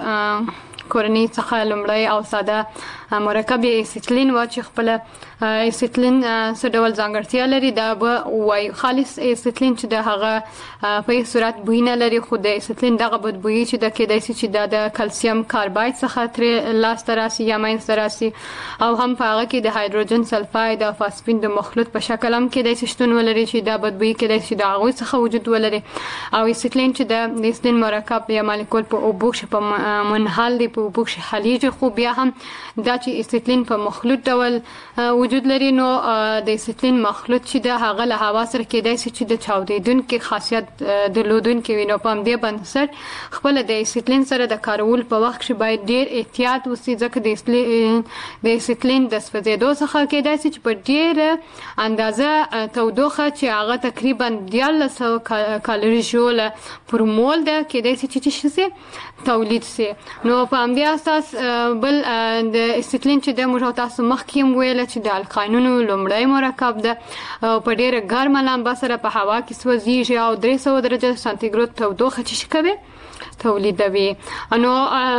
C: د کورنۍ څخه لومړی او ساده مرکب اسیتلین و چې خپل اسیتلین څه ډول ځانګړتیا لري دا به وای خالص اسیتلین چې د هغه په صورت بوی نه لري خو د اسیتلین دغه بدبویي چې د کېدای شي چې د کلسیم کارباید څخه تر لاسته راسي یا مینځته راسي او هم په هغه کې د هایدروجن سلفاید او فاسفین د مخلوط په شکل هم کېدای شي شتون ولري چې دا بدبویي کېدای شي د هغوی څخه وجود ولري او اسیتلین چې د اسیتلین مرکب یا مالیکول په اوبو کې په منحل دی په اوبو کې حلیږي خو بیا هم دا چې اسیتلین په مخلوط ډول وجود لري نو د اسیتلین مخلوط چې د هغه له هوا سره کېدای شي چې د چاودیدونکو خاصیت درلودونکي وي نو په دې بنسټ خپل د اسیتلین سره د کارول په وخت کې باید ډیر احتیاط وشي ځکه د اسیتلین د اسیتلین د سوځیدو څخه کېدای شي چې په ډیر اندازه تودوخه چې هغه تقریبا دیارلس سوه کالوري جول پر مول ده کېدای شي چې شي تولید شي نو په همدې اساس بل د اسیتلین چې د موږ تاسو مخکې ویل چې د الکاینونو لومړی مرکب ده په ډیره ګرمه لمبه سره په هوا کې سوځي او درې سوه درجه سانتیګراد تودوخه چې کوي تولیدوي نو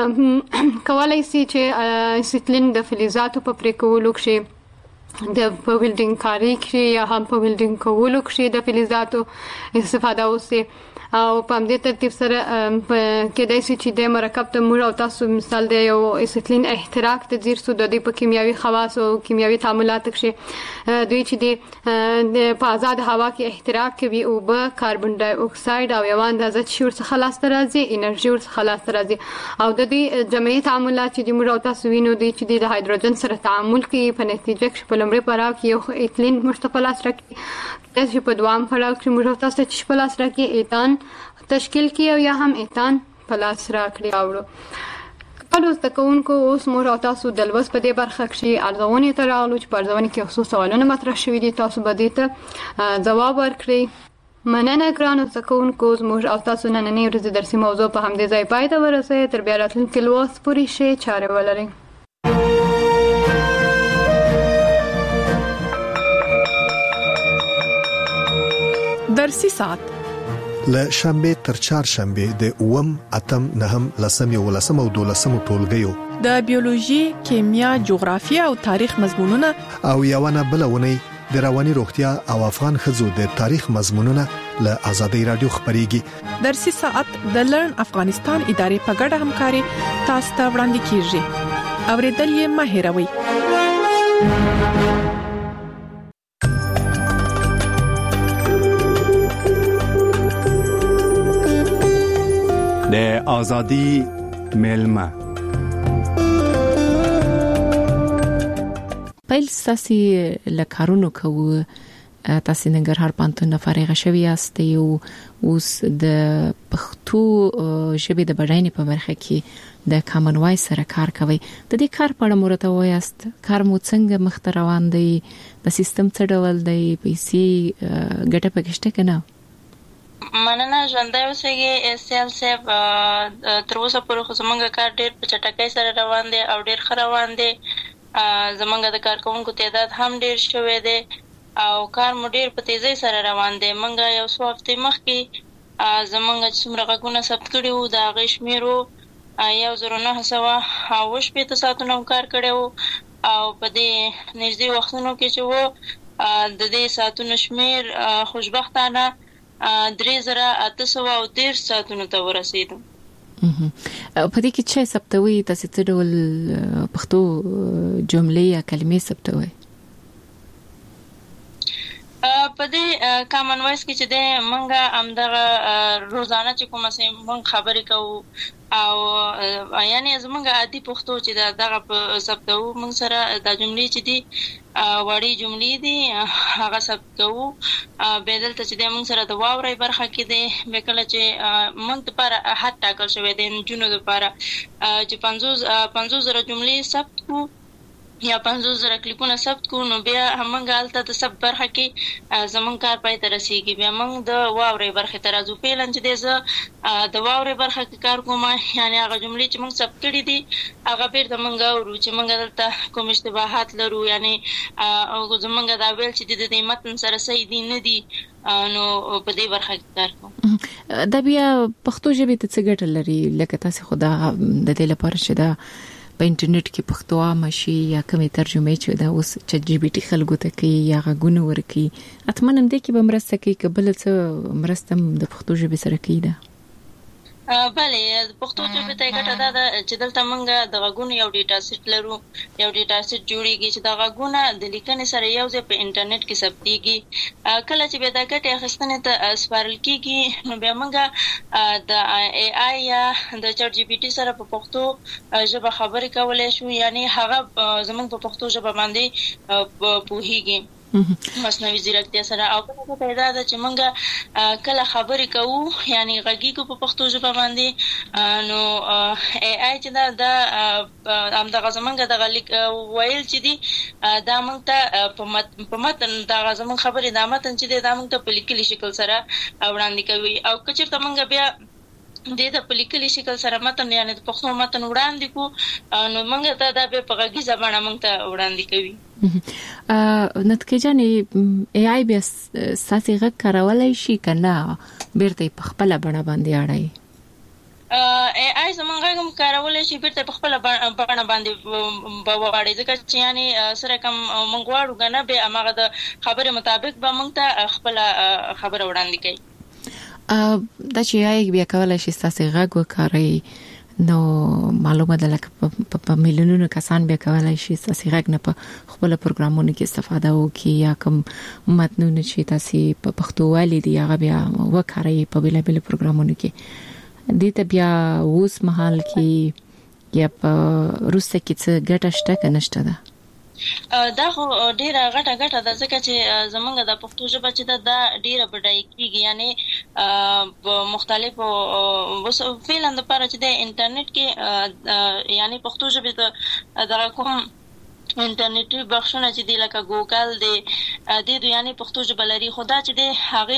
C: کولای شي چې اسیتلین د فلزاتو په پریکولو کې د په ویلډینګ کاری کې یا هم په ویلډینګ کولو کې د فلزاتو استفاده وشي او په دې ترتیب سره کېدای شي چې د مرکب ته موږ او تاسو مثال د یو اسیتلین احتراق ته ځیر سو د دې په کیمیاوي خواص او کیمیاوي تعاملات کې دوی چې د په آزاد هوا کې احتراق کوي او به کاربن ډای اکساید او یو اندازه شور څخه لاس راځي انرژي ورڅخه لاس راځي او د دې جمعي تعاملات چې موږ او تاسو وینو دي چې د هایدروجن سره تعامل کوي په نتیجه کې په لومړي پړاو کې یو ایتلین مشتقلات راکړي چې په دوام پړاو کې موږ تاسو ته چې په لاس راکړي ایتان تشکیل کی او یا هم ایتان په لاس راکړي اوړو کله زدهکوونکو اوس موږ تاسو د لوست په دې برخه کې ارزونې ته راغلو چې په ارزونې کې خصوص سوالونه مطرح شوي دي تاسو به دې ته ځواب ورکړئ مننه ګرانو زکونکو زموږ او تاسو نننې ورځې درسي موضوع په همدې ځای پای ته ورسوي. تر بیا راتلونکي لوست پورې ښې چارې ولرئ.
B: درسي ساعت
D: له شنبه تر چهارشنبه د اوم اتم نهم لسم یو لسم او دولسم ټولګیو
B: د بیولوژي، کیمیا، جغرافیه او تاریخ مضمونونه
D: او یوونه بلونه د رواني روغتیا او افغان خزو د تاریخ مضمونونه له آزادۍ رادیو خبريږي.
B: درسي ساعت د لرن افغانستان ادارې په ګډه همکاري تاسو ته وړاندې کیږي. اوریدل یې مه هېروئ.
A: د ازادي ملما
E: پیل ساسي لکارونو کوو تاسو ننګرهار پانتون فارغ شوی یاست او اوس د پښتو ژبې د بډاینې په برخه کې د کامن وایس سره کار کوي. د دې کار په اړه مرته وایاست کار مو څنګه مخ ته روان دی؟ د سیستم څه ډول دی؟ پیسې ګټه پکشته کنه؟
F: مننه ژوندۍ اوسېږي. سیال صاحب تر اوسه پورې خو زمونږ کار ډېر په چټکۍ سره روان دی او ډېر ښه روان دی. زمونږ د کارکوونکو تعداد هم ډېر شوی دی او کار مو ډېر په تیزۍ سره روان دی. مونږ یو څو هفتې مخکې زمونږ چې څومره غږونه ثبت کړي وو د هغې شمېر وو یو زر نهه سوه اوه شپېته ساعتونه هم کار کړی وو او په دې نږدې وختونو کې چې وو د دې ساعتونو شمېر خوشبختانه درې زره اته سوه او دېرش ساعتونو ته ورسېدو.
E: په دې کې چې ثبتوي تاسو څه ډول پښتو جملې یا کلمې ثبتوي؟
F: په دې کامن وایس کې چې د منګه همدغه روزانه چې کومه سي مونږ خبرې کوو او یعنی زمونږ عادي پښتو چې دغه په ثبتو مونږ سره د جملې چې دي وړي جملې دي هغه ثبت کوو. به دلته چې د مونږ سره د واورې برخه کې دي به کله چې مونږ لپاره حد ټاکل شوی دی نجونو لپاره چې پنځوس زره جملې ثبت کوو یا پنځوس زره کلیپونه ثبت کوو نو بیا همغه حالت د ثبت برخه کې زمونږ کار پای ته رسیږي. بیا موږ د واورې برخه ته راځو. پیلن چې د د واورې برخه کې کار کوم یعنی هغه جملې چې موږ ثبت کړې دي هغه بیرته موږ اورو چې موږ دلته کوم اشتباهات لرو یعنی او زمونږ دا ویل چې د دې متن سره صحیح دي نه دي نو په دې برخه کې کار کوم.
E: دا بیا پښتو ژبې ته څه ګټه لري؟ لکه تاسو خدا د دې لپاره چې دا په انټرنیټ کې پښتو عام شي یا کومې ترجمه چې دا اوس چټ جی پی ټي خلکو ته کوي یا غوونه ورکي اتمنم دې کې به مرسته کوي کبل څه مرسته د پښتو ژبې سره کوي. دا
F: بله پښتو ژبې ته ګټه ده چې دلته موږ د غږونو یو ډیټا سیټ لرو یو ډیټا سیټ جوړیږي چې د غږونه د لیکنې سره یو ځای په انټرنیټ کې ثبتېږي. کله چې به دا ګټې اخیستنې ته سپارل کېږي نو بیا موږ د ای آی یا د چټ جی پی ټي سره په پښتو ژبه خبرې کولی شو یعنی هغه زموږ په پښتو ژبه باندې پوهیږي مصنوعي ځیرکتیا سره. او په پیدا ده چې موږ کله خبرې کوو یعنی غږیږو په پښتو ژبه باندې نو ای آی چې دا د همدغه زمونږ دغه ویل چې دي دا موږ ته په متن دغه زمونږ خبرې دا متن چې دی دا موږ ته په لیکلي شکل سره وړاندې کوي. او که چېرته موږ بیا دې د په لیکلي شکل سره متن یعنی د پښتو متن وړاندې کو نو موږ ته دا به په غږیزه بڼه موږ ته وړاندې کوي.
E: نتکجانې ای آی بیا ساسي غږ کارولای شي کنه بیرته په خپل بڼه باندې اړای؟
F: ای آی زمونږ هم کارولای شي بیرته په خپل بڼه باندې بواړي ځکه چې یعنی سره کوم موږ واړو کنه به هغه د خبره مطابق به موږ ته خپل خبره وړاندې کوي.
E: دا چې آی بیا کولای شي ساسي غږ وکړي نو معلومه ده لکه په میلیونونو کسان بیا کولای شي ساسي غږ نه په خپل پروګرامونو کې استفاده وکړي یا کوم متنونه چې تاسو په پښتو والي دی هغه بیا وکړي په بل بل پروګرامونو کې. دې ته بیا اوس مهال کې یا په روسه کې څه ګټه شته که نشته ده؟
F: دا خو ډیره غټه غټه ده ځکه چې زمونږ د پښتو ژبه چې ده دا ډیره بډای کېږي یعنی په مختلفو فعلا دپاره چې د انټرنیټ کې یعنی پښتو ژبې ته دغه کوم انټرنیټي بخښونه چې دی لکه ګوګل دی د دوی یعنی پښتو ژبه لري خدا چې دی هغه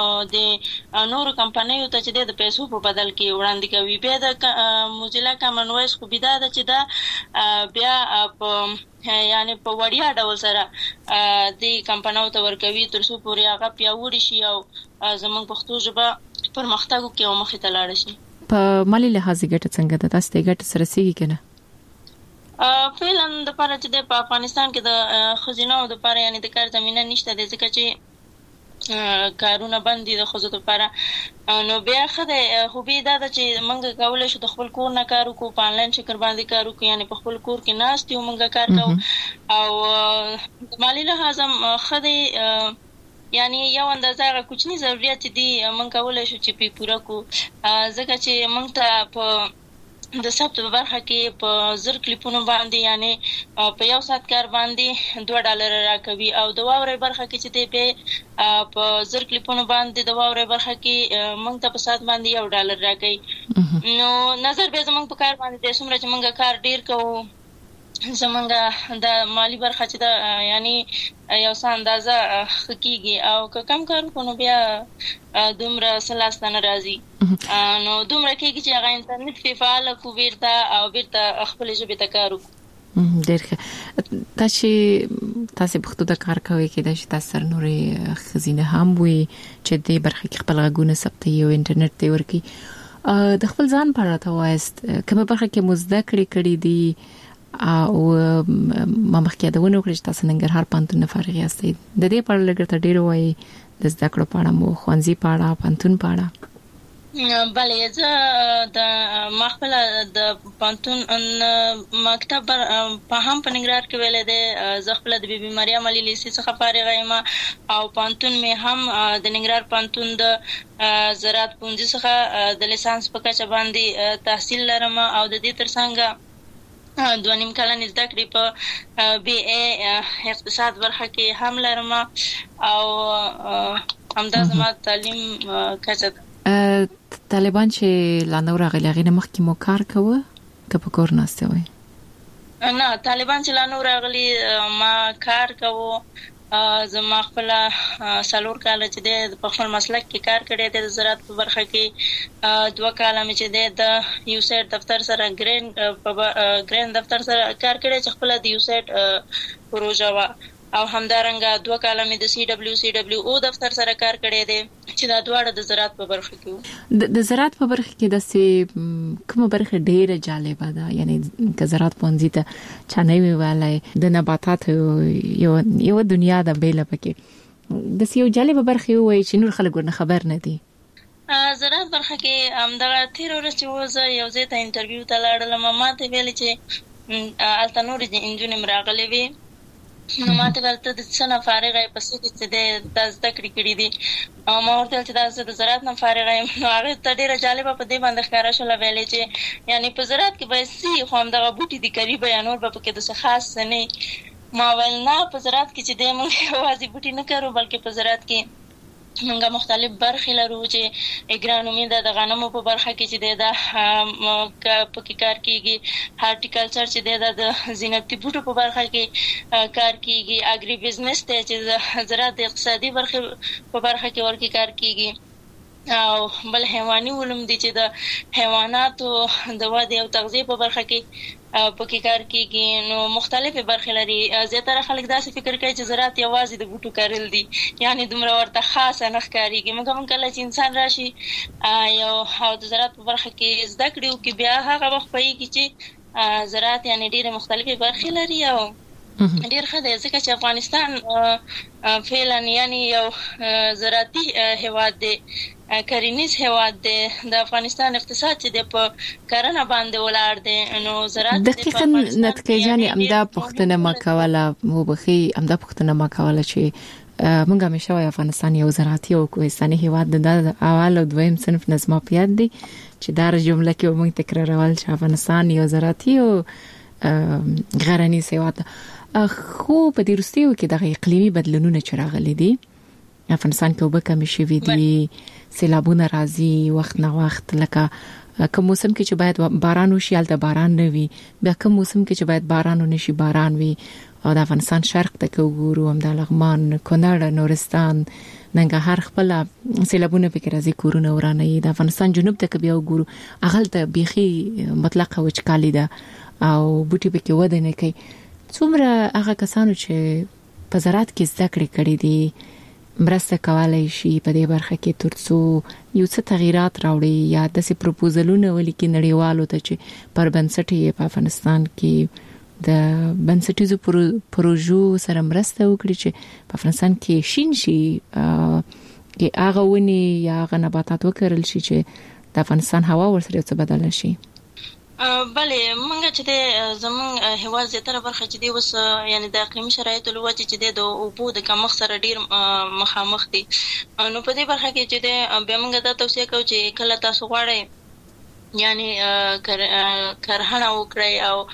F: د نورو کمپنیو ته چې د پیسو په بدل کې وړاندې کوي بیا د موزیلا کامن وایس خو بیا د چې دا بیا په یعنی په وړیا ډول سره د کمپنیو ته ورکوي تر څو پورې هغه پیاوړي شي او زموږ پښتو ژبه پرمختګ وکړي او مخې ته لاړ شي.
E: په مالي لحاظ ګټه څنګه ده تاسو ته ګټه سره سیږي کنه؟
F: فعلا د پاره چې د افغانستان کې د خزینه او د پاره یعنی د کار زمينه نشته د ځکه چې کارونه بند دي د خزو د پاره نو بیا خدای خو به دا چې موږ کولای شو د خپل کور نه کار وکړو په انلاین شکل باندې کار وکړو یعنی په خپل کور کې ناست یو موږ کار کوو او مالی لحاظ هم خدای یعنی یو اندازه غو کوچنی ضرورت دي موږ کولای شو چې په پوره کو ځکه چې موږ ته په د ثبت په برخه کې په زر کلیپونو باندې یعنی په یو ساعت کار باندې دوه ډالر راکوي او د واورې برخه کې چې دی په په زر کلیپونو باندې د واورې برخه کې موږ ته په ساعت باندې یو ډالر راکوي نو نظر به زموږ په کار باندې د څومره چې موږ کار ډیر کوو زمونږ د مالی برخه چې دا یعنی یو څه اندازه خکېږي او که کم کار وکړو بیا دومره سلاستانه راځي نو دومره کېږي چې هغه انټرنیټ په فعال کو بیرته او بیرته خپل ژبه ته کار وکړو.
E: ډېر ښه. تاسو تاسو پښتو د کار کوي کې د تاسو نورې خزینه هم وي چې د برخه کې خپل غږونه ثبتي او انټرنیټ ته ورکی د خپل ځان په اړه وایست کومه برخه کې مزده کړی کړی دي او ما مخکې دا ونه کړی چې تاسو ننګرهار پانتون نه فارغ یاستئ د دې په اړه لږ ته ډیر وایي د زده کړو په اړه مو خوانزي په اړه پانتون په اړه.
F: بله زه د مخبل د پانتون مکتب په هم په ننګرهار کې ویلې ده زه خپل د بیبي مریم علي لیسي څخه فارغ یم او پانتون مې هم د ننګرهار پانتون د زراعت پونځي څخه د لیسانس په کچه باندې تحصیل لرم او د دې ترڅنګ دوه نیم کلن زده کړې په بي اي اقتصاد برخه کې هم لرم او همدا زما تعلیم کچه ده.
E: طالبان چې لاندې راغلي غي نه مخکې مو کار کوه که په کور ناسته وي؟
F: نه طالبان چې لاندې راغلي ما کار کوو زما خپل سالور کال چې د په خپل مسلک کې کار کړی د زراعت په برخه کې دوه کال مې چې د یو سیټ دفتر سره ګرین په ګرین دفتر سره کار کړی چې خپل د یو سیټ پروژه وا او همدارنګه دوه کال مې د سی دبليو سی دبليو او دفتر سره کار کړی دی چې دا دواړه د زراعت په برخه کې
E: د زراعت په برخه کې د سي کومه برخه ډیره جالبه ده یعنی د زراعت پونځي ته چانه ویلای د نباتات یو یو دنیا د بیل پکې د سیو جالبه برخه وي چې نور خلک ورنه خبر نه دي.
F: زراعت برخه کې همدغه تیر ورځ چې وځه یو ځای ته انټرویو ته لاړم ما ته ویل چې التنور د انجن مراغلې وي نو ماته ورته د څنګه فارغه پسې چې د تاسو تکړی کړی دي او ما ورته چې تاسو د زراعت نه فارغه یم نو هغه ته ډیره جالبه په دې باندې ښکارا شو لویلې چې یعنی په زراعت کې به سي خو هم دغه بوټي دي کوي بیانور به کې د څه خاص نه ما ول نه په زراعت کې چې د موږ وازي بوټي نه کړو بلکې په زراعت کې موږ مختلف برخې لرو چې اګرانومي د غنمو په برخه کې چې د په کې کار کیږي هارټیکلچر چې د زینتي بوټو په برخه کې کار کیږي اګری بزنس ته چې زراعت د اقتصادي برخه په برخه کې ورکی کار کیږي او بل حیواني علوم دي چې د حیواناتو د وده او تغذیه په برخه کې پکې کار کیږي نو مختلفه برخې لري زیاتره خلک داسې فکر کوي چې زراعت یوازې د بوټو کارل دي یعنی دومره ورته خاصه نه ښکاریږي موږ هم کله چې انسان راشي یو او د زراعت په برخه کې زده کړو کې بیا هغه وخت پېږي چې زراعت یعنی ډېر مختلفه برخې لري او ډېر ښه دی ځکه چې افغانستان فعلا یعنی یو زراعتي هیواد دی کرنیز هیواد دی د افغانستان اقتصاد چې د په کرنه باندې ولاړ دی نو زراعت
E: دقیقاً نتکه جاني امدا پښتنه ما کوله مو بخي امدا پښتنه ما کوله چې موږ همیشه وای افغانستان یو زراعتي او کوهستاني هیواد دی د اول او دویم صنف نظم پیاد دی چې دا جمله کې موږ تکرارول چې افغانستان یو زراعتي او غرنیز هیواد خو په دې وروستیو کې د اقلیمي بدلونونو چې راغلي دي افغانستان کې وبکه مشي وی دي سیلابونه راځي وخت نه وخت لکه کوم موسم کې چې باید باران وشي هلته باران نه وي، بیا کوم موسم کې چې باید باران ونشي باران وي. او د افغانستان شرق ته وګورو هم د لغمان، کونړ، نورستان، ننګرهار خپل سیلابونه پکې راځي، کورونه ورانه. د افغانستان جنوب ته بیا وګورو هغه ته بيخي مطلق وچکالي ده او بوټي پکې وده نه کوي. څومره هغه کسانو چې په زراعت کې زده کړې کړې دي مرسته کولای شي په دې برخه کې ترڅو یو څه تغیرات راوړي یا د سي پروپوزلونه ولیکي نړیوالو ته چې پر بنسټ په افغانستان کې د بنسټیزو پروژو سره مرسته وکړي چې په افغانستان کې شین شي، کې هغه ونی یا هغه نباتات وکړل شي چې د افغانستان هوا ورسره څه بدل شي.
F: بله مونږ چې د زمون هوا زیاتره برخه چې دی وس یعنی د اقلیمي شرایطو له وجې چې د اوبو د کمښت سره ډیر مخامخ دي. نو په دې برخه کې چې د بیا مونږ دا توصیه کوو چې کله تاسو غواړئ یعنی کرهڼه وکړئ او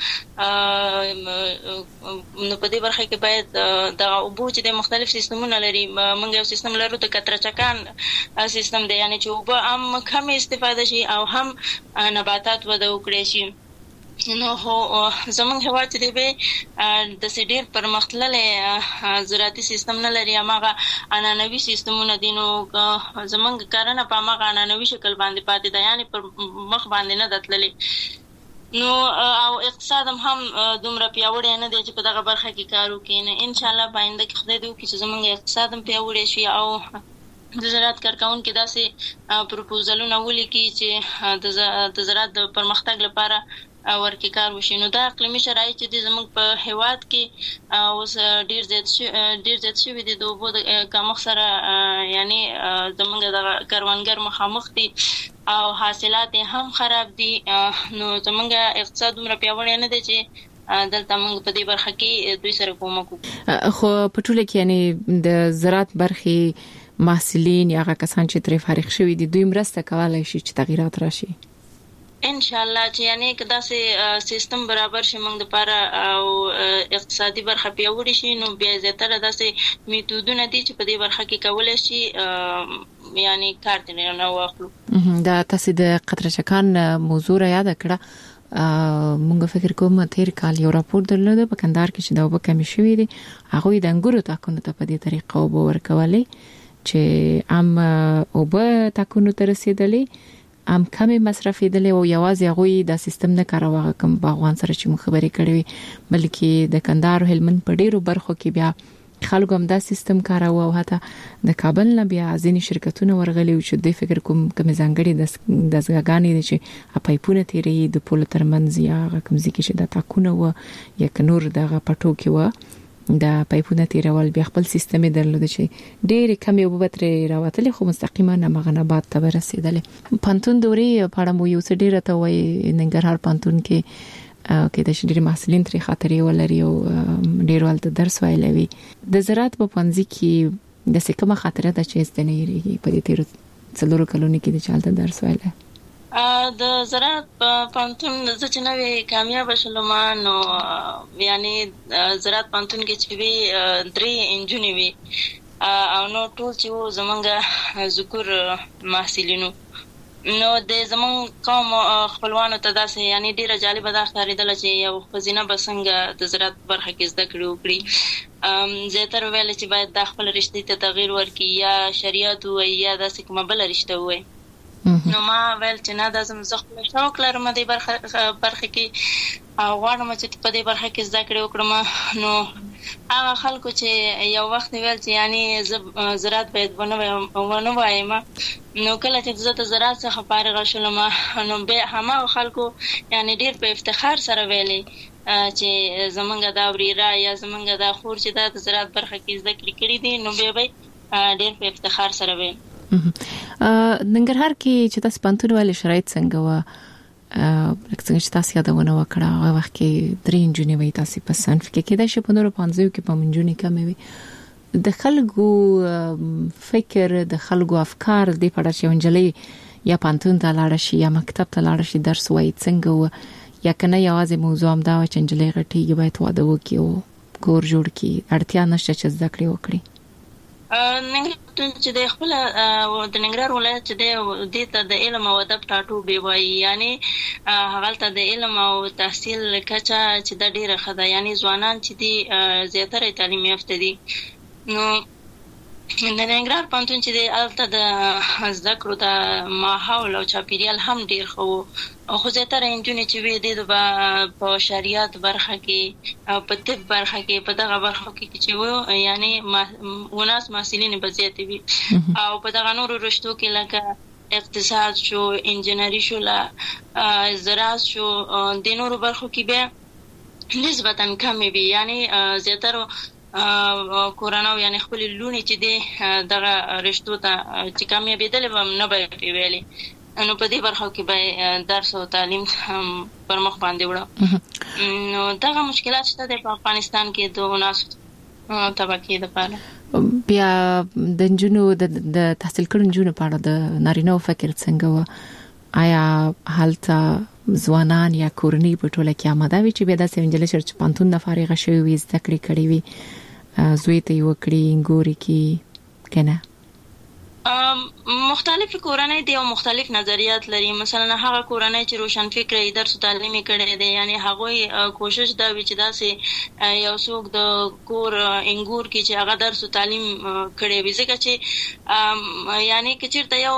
F: نو په دې برخه کې باید د اوبو چې د مختلف سیستمونه لري. موږ یو سیستم لرو د کتره چکان سیستم دی، یعنی چې اوبه هم کم استفاده شي او هم نباتات وده وکړي شي. نو هو زمونږ هوا چې دی به د سډیر پرمختللې زراعتي سیستم نه لري، هغه انانوي سیستمونه دي. نو زمونږ کارونه په هغه انانوي شکل باندې پاتې ده، یعنی پر مخ باندې نه دتللې. نو او اقتصاد هم دومره پیاوړی نه دی چې په دغه برخه کې کار وکړي. نه ان شاء الله باندې کې خدای دې وکړي چې زمونږ اقتصاد هم پیاوړی شي او د زراعت کارکونکو داسې پروپوزلونه ولیکي چې د زراعت د پرمختګ لپاره ورکی کار وشي. نو دا اقلیمي شرایط چې زموږ په هیواد کې اوس ډیر زیات ډیر زیات شوي دي د اوبو د کمښت سره، یعنی زموږ د کروندګر مخامخ دي او حاصلات هم خراب دي. نو زموږ اقتصاد دومره پیاوړی نه دی چې دلته موږ په دې برخه کې دوی سره کومک وکړو.
E: خو په ټوله کې یعنی د زراعت برخې محصلین یا هغه کسان چې ترې فارغ شوي دي دوی مرسته کولای شي چې تغیرات راشي
F: ان شاء الله. چې یعنی کدا سي سیستم برابر شي موږ لپاره او اقتصادي برخه پیاوړې شي، نو بیا زیاتره داسې میتودونه دي چې په دې برخه کې کولای شي یعنی کار دې نه واخلو.
E: دا تاسو د قطره چکان موضوع را یاد کړه. مونږ فکر کوم تیر کال یو راپور درلود په کندهار کې چې دا وب کمی شوې دي، هغه د انګورو تاکونو ته په دې طریقه وب ورکولې چې ام وب تاکونو ته رسیدلې، ام کمی مصرفي دي او یوازې هغه د سیستم نه کاروه کوم باغوان سره چې مخبري کړې وي، بلکې د کندهار هلمند په ډیرو برخو کې بیا خلکو هم دا سیستم کاروه او حتی د کابل نه بیا ځینې شرکتونه ورغلي چې د فکر کوم کوم ځانګړي د دزګاګانې چې پایپونه تیري د پول ترمنځ یا کوم ځکه چې د تاکونه و یا کنور دغه پټو کې و د پایپونه تیرول بیا خپل سیستم درلود چې ډېر کم یو بتر راوتل خو مستقیما نه مغنبات ته رسیدل. پانتون دوري په اړه مو یو څه ډېر ته وای ننګرهار پانتون کې کې د شډیر محصلین ترې خاطرې ولري او ډیر ولته درس ویلوي. د زراعت په پنځه کې د سکه خاطره د چیز د نه یریږي په دې تیر څلورو کلونو کې د چالت درس ویل.
F: د زراعت په پانتون د ځنوي کامیاب شلم نو یعنی زراعت پانتون کې چې وی درې انجونی وی او نو ټول چې زمونږ ذکر محصلینو نو د زمون قوم خپلوانو ته داسې یعنی ډیره جالب ده ښکارېدل چې یو خزینه بسنګ د زراعت برخه کې زده کړې وکړي. زیاتره ویل چې باید د خپل رشتې ته تغیر ورکړي یا شریعت وي یا داسې کومه بل رشته وي. نو ما ویل چې نه دا زم زه خپل شوق لرم د برخه برخه کې او غواړم چې په دې برخه کې زده کړې وکړم. نو هغه خلکو چې یو وخت ویل چې یعنی زراعت باید ونه ونه وایم، نو کله چې زه ته زراعت څخه فارغ شولم نو به همه خلکو یعنی ډیر په افتخار سره ویلي چې زمونږ دا وریرا یا زمونږ دا خور چې دا د زراعت برخه کې زده کړې کړې دي، نو به به ډیر په افتخار سره ویل.
E: ننګرهار کې چې تاسو پانتون والي شرایط څنګه و لکه څنګه چې تاسو یادونه وکړه هغه وخت کې درې انجونی وي تاسو په صنف کې کې دا شپ نور پنځه کې په منجونی کمې وي. د خلکو فکر د خلکو افکار د پړه چې انجلې یا پانتون ته لاړ شي یا مکتب ته لاړ شي درس وایي څنګه و یا کنه یوازې موضوع هم دا چې انجلې غټي باید واده وکړي او کور جوړ کړي اړتیا نشته چې زده کړې وکړي.
F: ننګرهار چې د خپل د ننګرهار ولایت چې د ته د علم او ادب ټاټوبې وایي، یعنی هغلته د علم او تحصیل کچه چې د ډیره ښه ده، یعنی ځوانان چې دي زیاتره تعلیم یافته دي. نو د ننګرهار پوهنتون چې دی هلته د زده کړو د ماحول او چاپیریال هم ډېر ښه و، خو زیاتره نجونې چې وې دې به په شریعت برخه کې او په طب برخه کې په دغه برخو کې چې و، یعنی وناس محصلین به زیاتې وي، او په دغه نورو رشتو کې لکه اقتصاد شو، انجینري شو، زراعت شو، د نورو برخو کې بیا نسبتا کمې وي، یعنی زیاتره کورانو یعنی خپل لونی چې دی دغه رشتو ته چې کامیابېدلې به نه به یې ویلې، نو په دې برخو کې به درس او تعلیم پر مخ باندې وړه. نو دغه مشکلات شته په افغانستان کې د وناسو طبقې لپاره.
E: بیا د نجونو د تحصیل کړو نجونو په اړه د نارینه فکر څنګه و؟ آیا حالته ځوانان یا کورنۍ په ټوله کې آماده وي چې بیا داسې انجلې چې پانتون د فارغه شوی وي زده کړې کړې وي زوی ته یې وکړي انګوري کې کنه؟
F: مختلف کورنۍ دي او مختلف نظریات لري. مثلا هغه کورنۍ چې روشن فکر یې درس تعلیم کړي دي، یعنی هغه کوشش دا وی چې داسې یو څوک د کور انګور کې چې هغه درس تعلیم کړي وي، ځکه چې یعنی کچیرته یو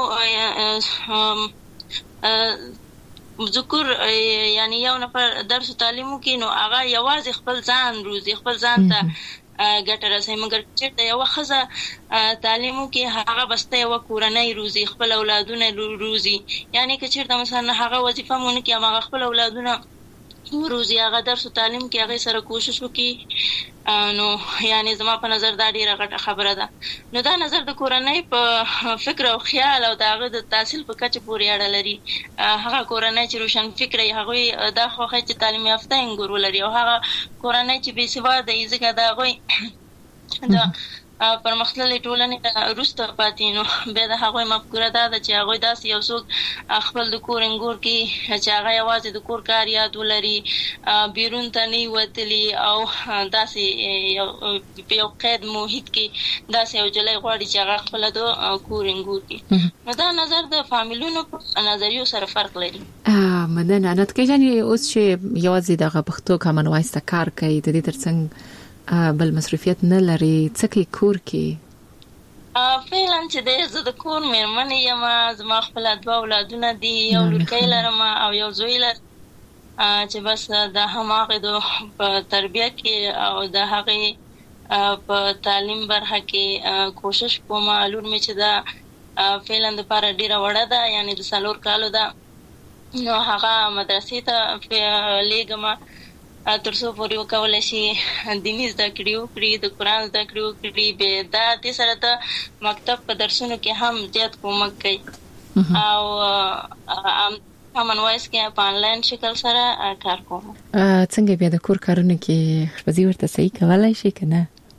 F: ذکر یعنی یو نفر درس تعلیم کوي نو هغه یوازې خپل ځان روزي، خپل ځان ته ګټه رسوي، مګر چې یو ښځه تعلیم کوي هغه بسته یو کورنۍ روزي، خپل اولادونه روزي، یعنی که چیرته مثلا هغه وظیفه مونږ کې هغه خپل اولادونه روزي، هغه درس تعلیم کې هغه سره کوشش وکړي، نو یعنی زما په نظر دا ډیره غټه خبره ده. نو دا نظر د کورنۍ په فکر او خیال او دغه د تحصیل په کچه پورې اړه لري. هغه کورنۍ چې روشن فکر یې هغه دا خو چې تعلیم یافته انګور ولري، او هغه کورنۍ چې بې سواده یې ځکه دا غوي دا پرمختللې ټولنې وروسته پاتې، نو بیا د هغوی مفکوره دا ده چې هغوی داسې یو څوک خپل د کور انګور کې چې هغه یوازې د کور کار یاد ولري، بیرون ته نه وتلي، او داسې په یو قید محیط کې داسې یو جلی غواړي چې هغه خپله د کور انګور کې. نو دا نظر د فامیلونو په نظریو سره فرق لري.
E: مننه. نتکه جانې اوس چې یوازې دغه پښتو کامن وایس ته کار کوي، د دې ترڅنګ بل مصروفیت نه لري، څه کوي کور کې؟
F: فعلا چې د زه د کور مېرمنې یم، زما خپل دوه اولادونه دي، یو لورکۍ لرم او یو زوی لرم، چې بس د هماغې د په تربیه کې او د هغې په تعلیم برخه کې کوشش کوم. لور مې چې دا فعلا د پاره ډیره وړه ده، یعنی د څلور کالو ده، نو هغه مدرسې ته لیږم تر څو پورې وکولی شي دیني زده کړې وکړي، د قرآن زده کړې وکړي. بیا دا دې سره د مکتب په درسونو کې هم زیات کومک کوي، او کامن وایس کې په آنلاین شکل سره کار کوم.
E: څنګه بیا د کور کارونو کې آشپزي ورته صحیح کولای شي که نه؟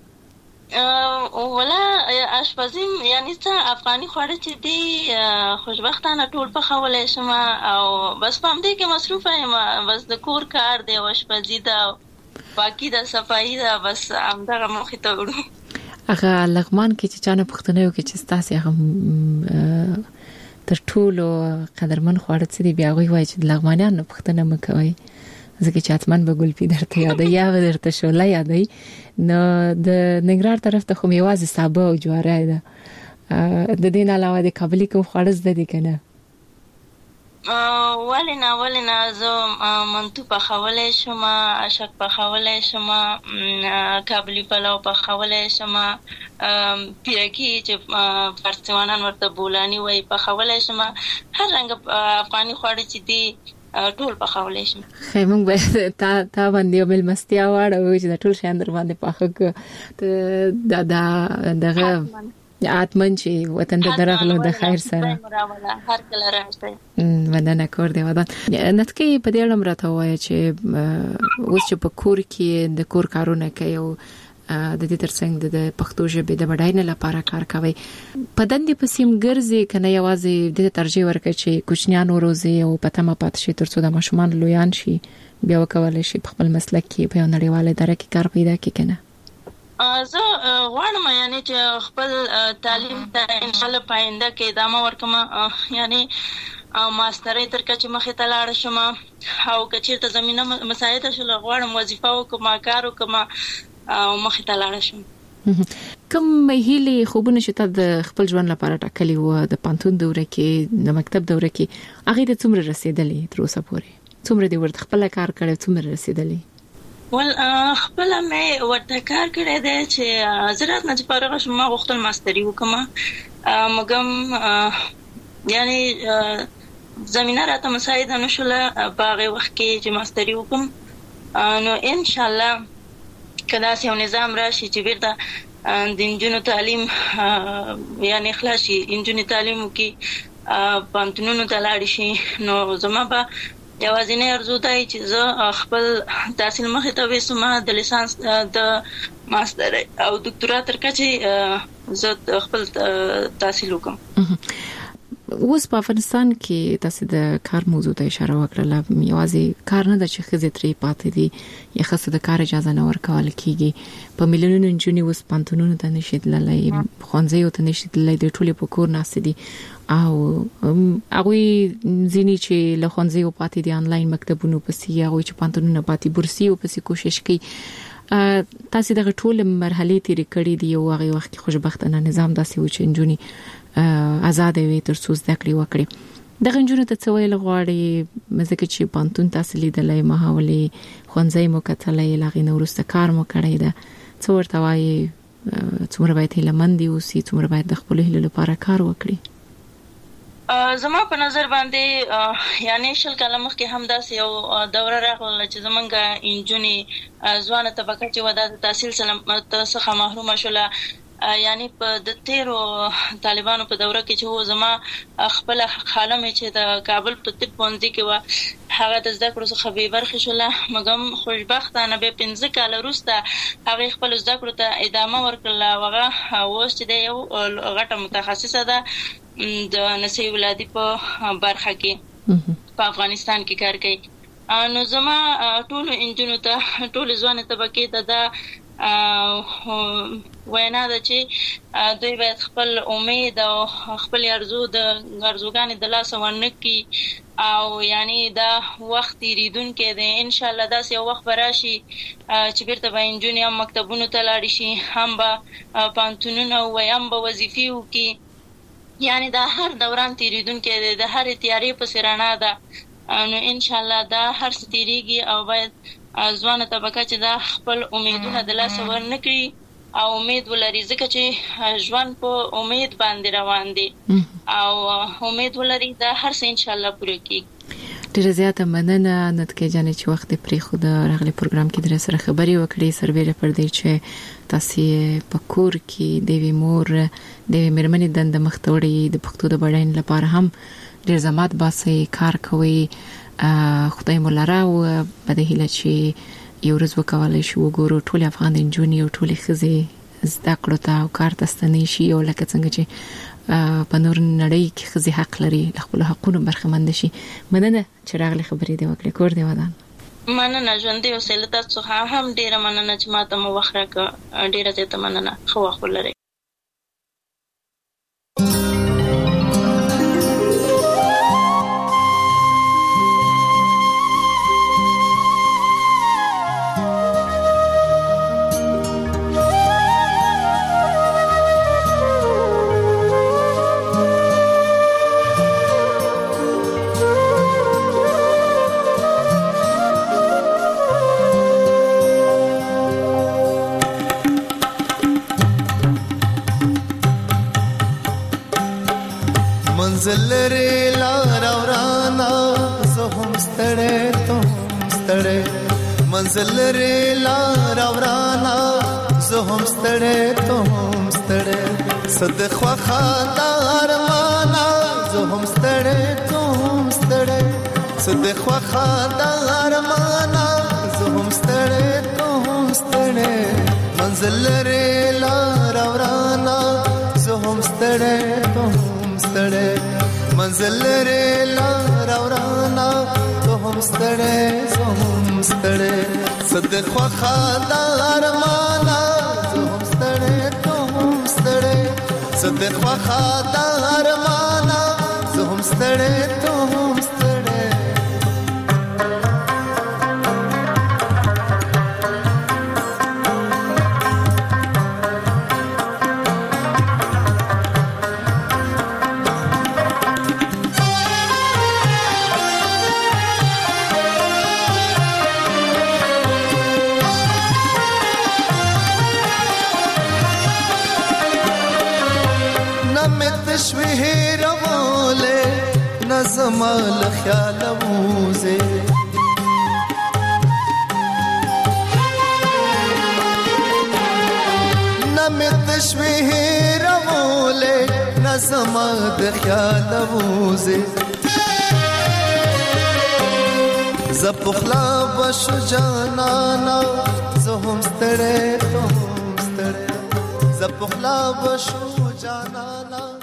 F: ولا آشپزي یعنی څه افغاني خواړه چې دي خوشبختانه ټول پخولی شم، او بس په همدې کې مصروفه یم. بس د کور کار دی، آشپزي ده، پاکي ده، صفایي ده، بس همدغه موخې ته وړو.
E: هغه لغمان کې چې چانه پوښتنه وکړي چې ستاسې هغه تر ټولو قدرمن خواړه څه دي، بیا هغوی وایي چې د لغمانیانو پوښتنه مه کوئ، ځکه چې حتماً به ګلپي درته یادوي یا به درته شوله یادوي. نو د ننګرهار طرف ته خو یوازې سابه او جواری ده، د دې نه علاوه د کابلي کوم خواړه زده دي که نه؟
F: ولې نه ولې نه زه منتو پخولی شم، اشک پخولی شم، کابلي پلو پخولی شم، پیرکي چې فارسیوانان ورته بولاني وایي پخولی شم، هر رنګه افغاني خواړه چې دي ټول پخولی شم.
E: خیر موږ به تا تا باندې یو مېلمستیا واړوو چې د ټول شیان در باندې پاخه کړو. دا دغه اتمن چې وطن ته درغلو د خیر سره
F: هر کله راځي.
E: مننه کور دی ودان. نتکه په دې اړه مرته وایي چې اوس چې په کور کې د کور کارونه کوي او د دې ترڅنګ د پښتو ژبې د بډاینې لپاره کار کوي، په دندې په سیم ګرځي کنه یوازې د ترجیح ورکړي چې کوچنیان وروزي او په تمه پات شي ترڅو د ماشومان لویان شي بیا وکولای شي په خپل مسلک کې په نړیواله اداره کې کار پیدا کړي کنه؟
F: زه غواړم یعنی چې خپل تعلیم ته ان شاء الله پاینده کې ادامه ورکم، یعنی ماسترۍ تر کچې مخې ته لاړ شم او که چېرته زمینه مساعده شوله غواړم وظیفه وکړم، کار وکړم او مخې ته لاړ شم.
E: کوم هیلې خوبونه چې ته د خپل ژوند لپاره ټاکلي و د پانتون دوره کې د مکتب دوره کې هغه د څومره رسیدلې تر اوسه پورې؟ څومره دی ورته خپل کار کړی، څومره رسیدلې؟
F: ول خپل مې ورته کار کړی دی چې زراعت نه فارغ شوم، ما غوښتل ماستري وکم، مګم یعنی زمينه راته مساعده نشوله په هغه وخت کې چې ماستري وکم. نو ان شاء الله کله چې یو نظام راشي چې بیرته د انجونو تعلیم یعنی خلاص شي، انجونو تعلیم کې پانتونونو ته لاړ شي، نو زما به یوازینی ارزو دی چې زه خپل تحصیل مخې ته وسم، د لیسانس د ماستر او دکتورا تر کچې زه خپل تحصیل وکم.
E: اوس په افغانستان کې تاسو د کار موضوع ته اشاره وکړه، یوازې کار نه د چې خزې ترې پاتې دي یا خاصه د کار اجازه نه ورکول کیږي، په میلیونونو نجونې اوس پانتونونو ته نشي تللی، ښوونځیو ته نشي تللی، د ټولې په کور ناست دي او هغه ځینی چې له ښوونځیو پاتې دي انلاین مکتبونو پسې، هغه چې پانتونونو پاتې بورسیو پسې کوشش کوي. تاسو دغه ټول مرحله تیرې کړې دي او هغه وخت کې خوشبختانه نظام داسې و چې نجونې آزاد وي تر څو زده کړې وکړي. دغه نجونې ته څه ویل غواړي مزه چې پانتون تاسو لیدلې مهاولې ښوونځی مو کتلې لاغې نو ورسته کار مو کړی ده، څه ورته وایي څومره باید هیلهمند اوسئ، څومره باید د خپل هیلو لپاره کار وکړي؟
F: زما په نظر باندې یعنی شل کاله مخکې هم داسې یو دوره راغله چې زمونږ انجونې ځوانه طبقه چې ودا د تحصیل څخه محرومه شوله، یعنی په د تیرو طالبانو په دوره کې چې هو زما خپل خاله مې چې د کابل په طب پوهنځي کې و هغه د زده کړو څخه بې برخې شوله، مګم خوشبختانه بیا پنځه کاله وروسته هغې خپلو زده کړو ته ادامه ورکړله او هغه اوس چې دی یو غټه متخصصه ده د نسي ولادي په برخه کې په افغانستان کې کار کوي. نو زما ټولو انجونو ته ټولو ځوانې طبقې ته دا وینا ده چې دوی باید خپل امید او خپل ارزو د ارزوګانې د لاسه ورنه کړي او یعنی دا وخت تیریدونکی دی، ان شاء الله داسې یو وخت به راشي چې بیرته به انجونې هم مکتبونو ته لاړې شي، هم به پانتونونه ووایي، هم به وظیفې وکړي. یعنی دا هر دوران تیریدونکی دی، د هر تیارې پسې رڼا ده. نو ان شاء الله دا هر څه تیریږي او باید ځوانه طبقه چې دا خپل امیدونه د لاسه ورنه کړي او امید ولري، ځکه چې ژوند په امید باندې روان دی او امید ولري دا هر څه ان شاء الله پوره کیږي.
E: ډیره زیاته مننه نتکه جانې چې وخت پرې خو د راغلي پروګرام کې در سره خبرې وکړې، سربېره پر دې چې تاسو په کور کې د وی مور د مېرمنې دند مختوړي د پښتو د بډاین لپاره هم ډیر زحمت باسي، کار کوي، خدای مو لاره او بده هیله چې یو ورځ وکولای شو وګورو ټول افغان نجونې او ټول ښځې زده کړو ته او کار ته ستنې شي او لکه څنګه چې په نور نړۍ کې ښځې حق لري خپل حقوقو برخمن شي. مننه چې راغلي خبرې دی وکړې. کور دی ودان.
F: مننه ژوندې اوسېله، تاسو هم ډیره مننه چې ماته مو وخت راکړ، ډیره زیاته مننه. خو وخت ولرئ.
G: منزل ری لار ورانا زه هم ستړی ته هم ستړی، منزل ری لار ورانا زه هم ستړی ته هم ستړی، صد خوخه د ارمانا زه هم ستړی ته هم ستړی، صد خوخه د ارمانا زه هم ستړی ته هم ستړی، منزل ری لار ورانا زه هم ستړی ته هم ستړی، منزل ری لار ورانا ته هم ستړی زه هم ستړی، صد خوخه د ارمانا زه زه خوخه د ارمانه زه هم ستړی ته هم ستړی شوی روله نظم الخیال موزه نمت شوی روله نظم الخیال موزه زپخلا بشو جانانا زهم ستړی ته هم ستړی زپخلا بشو جانانا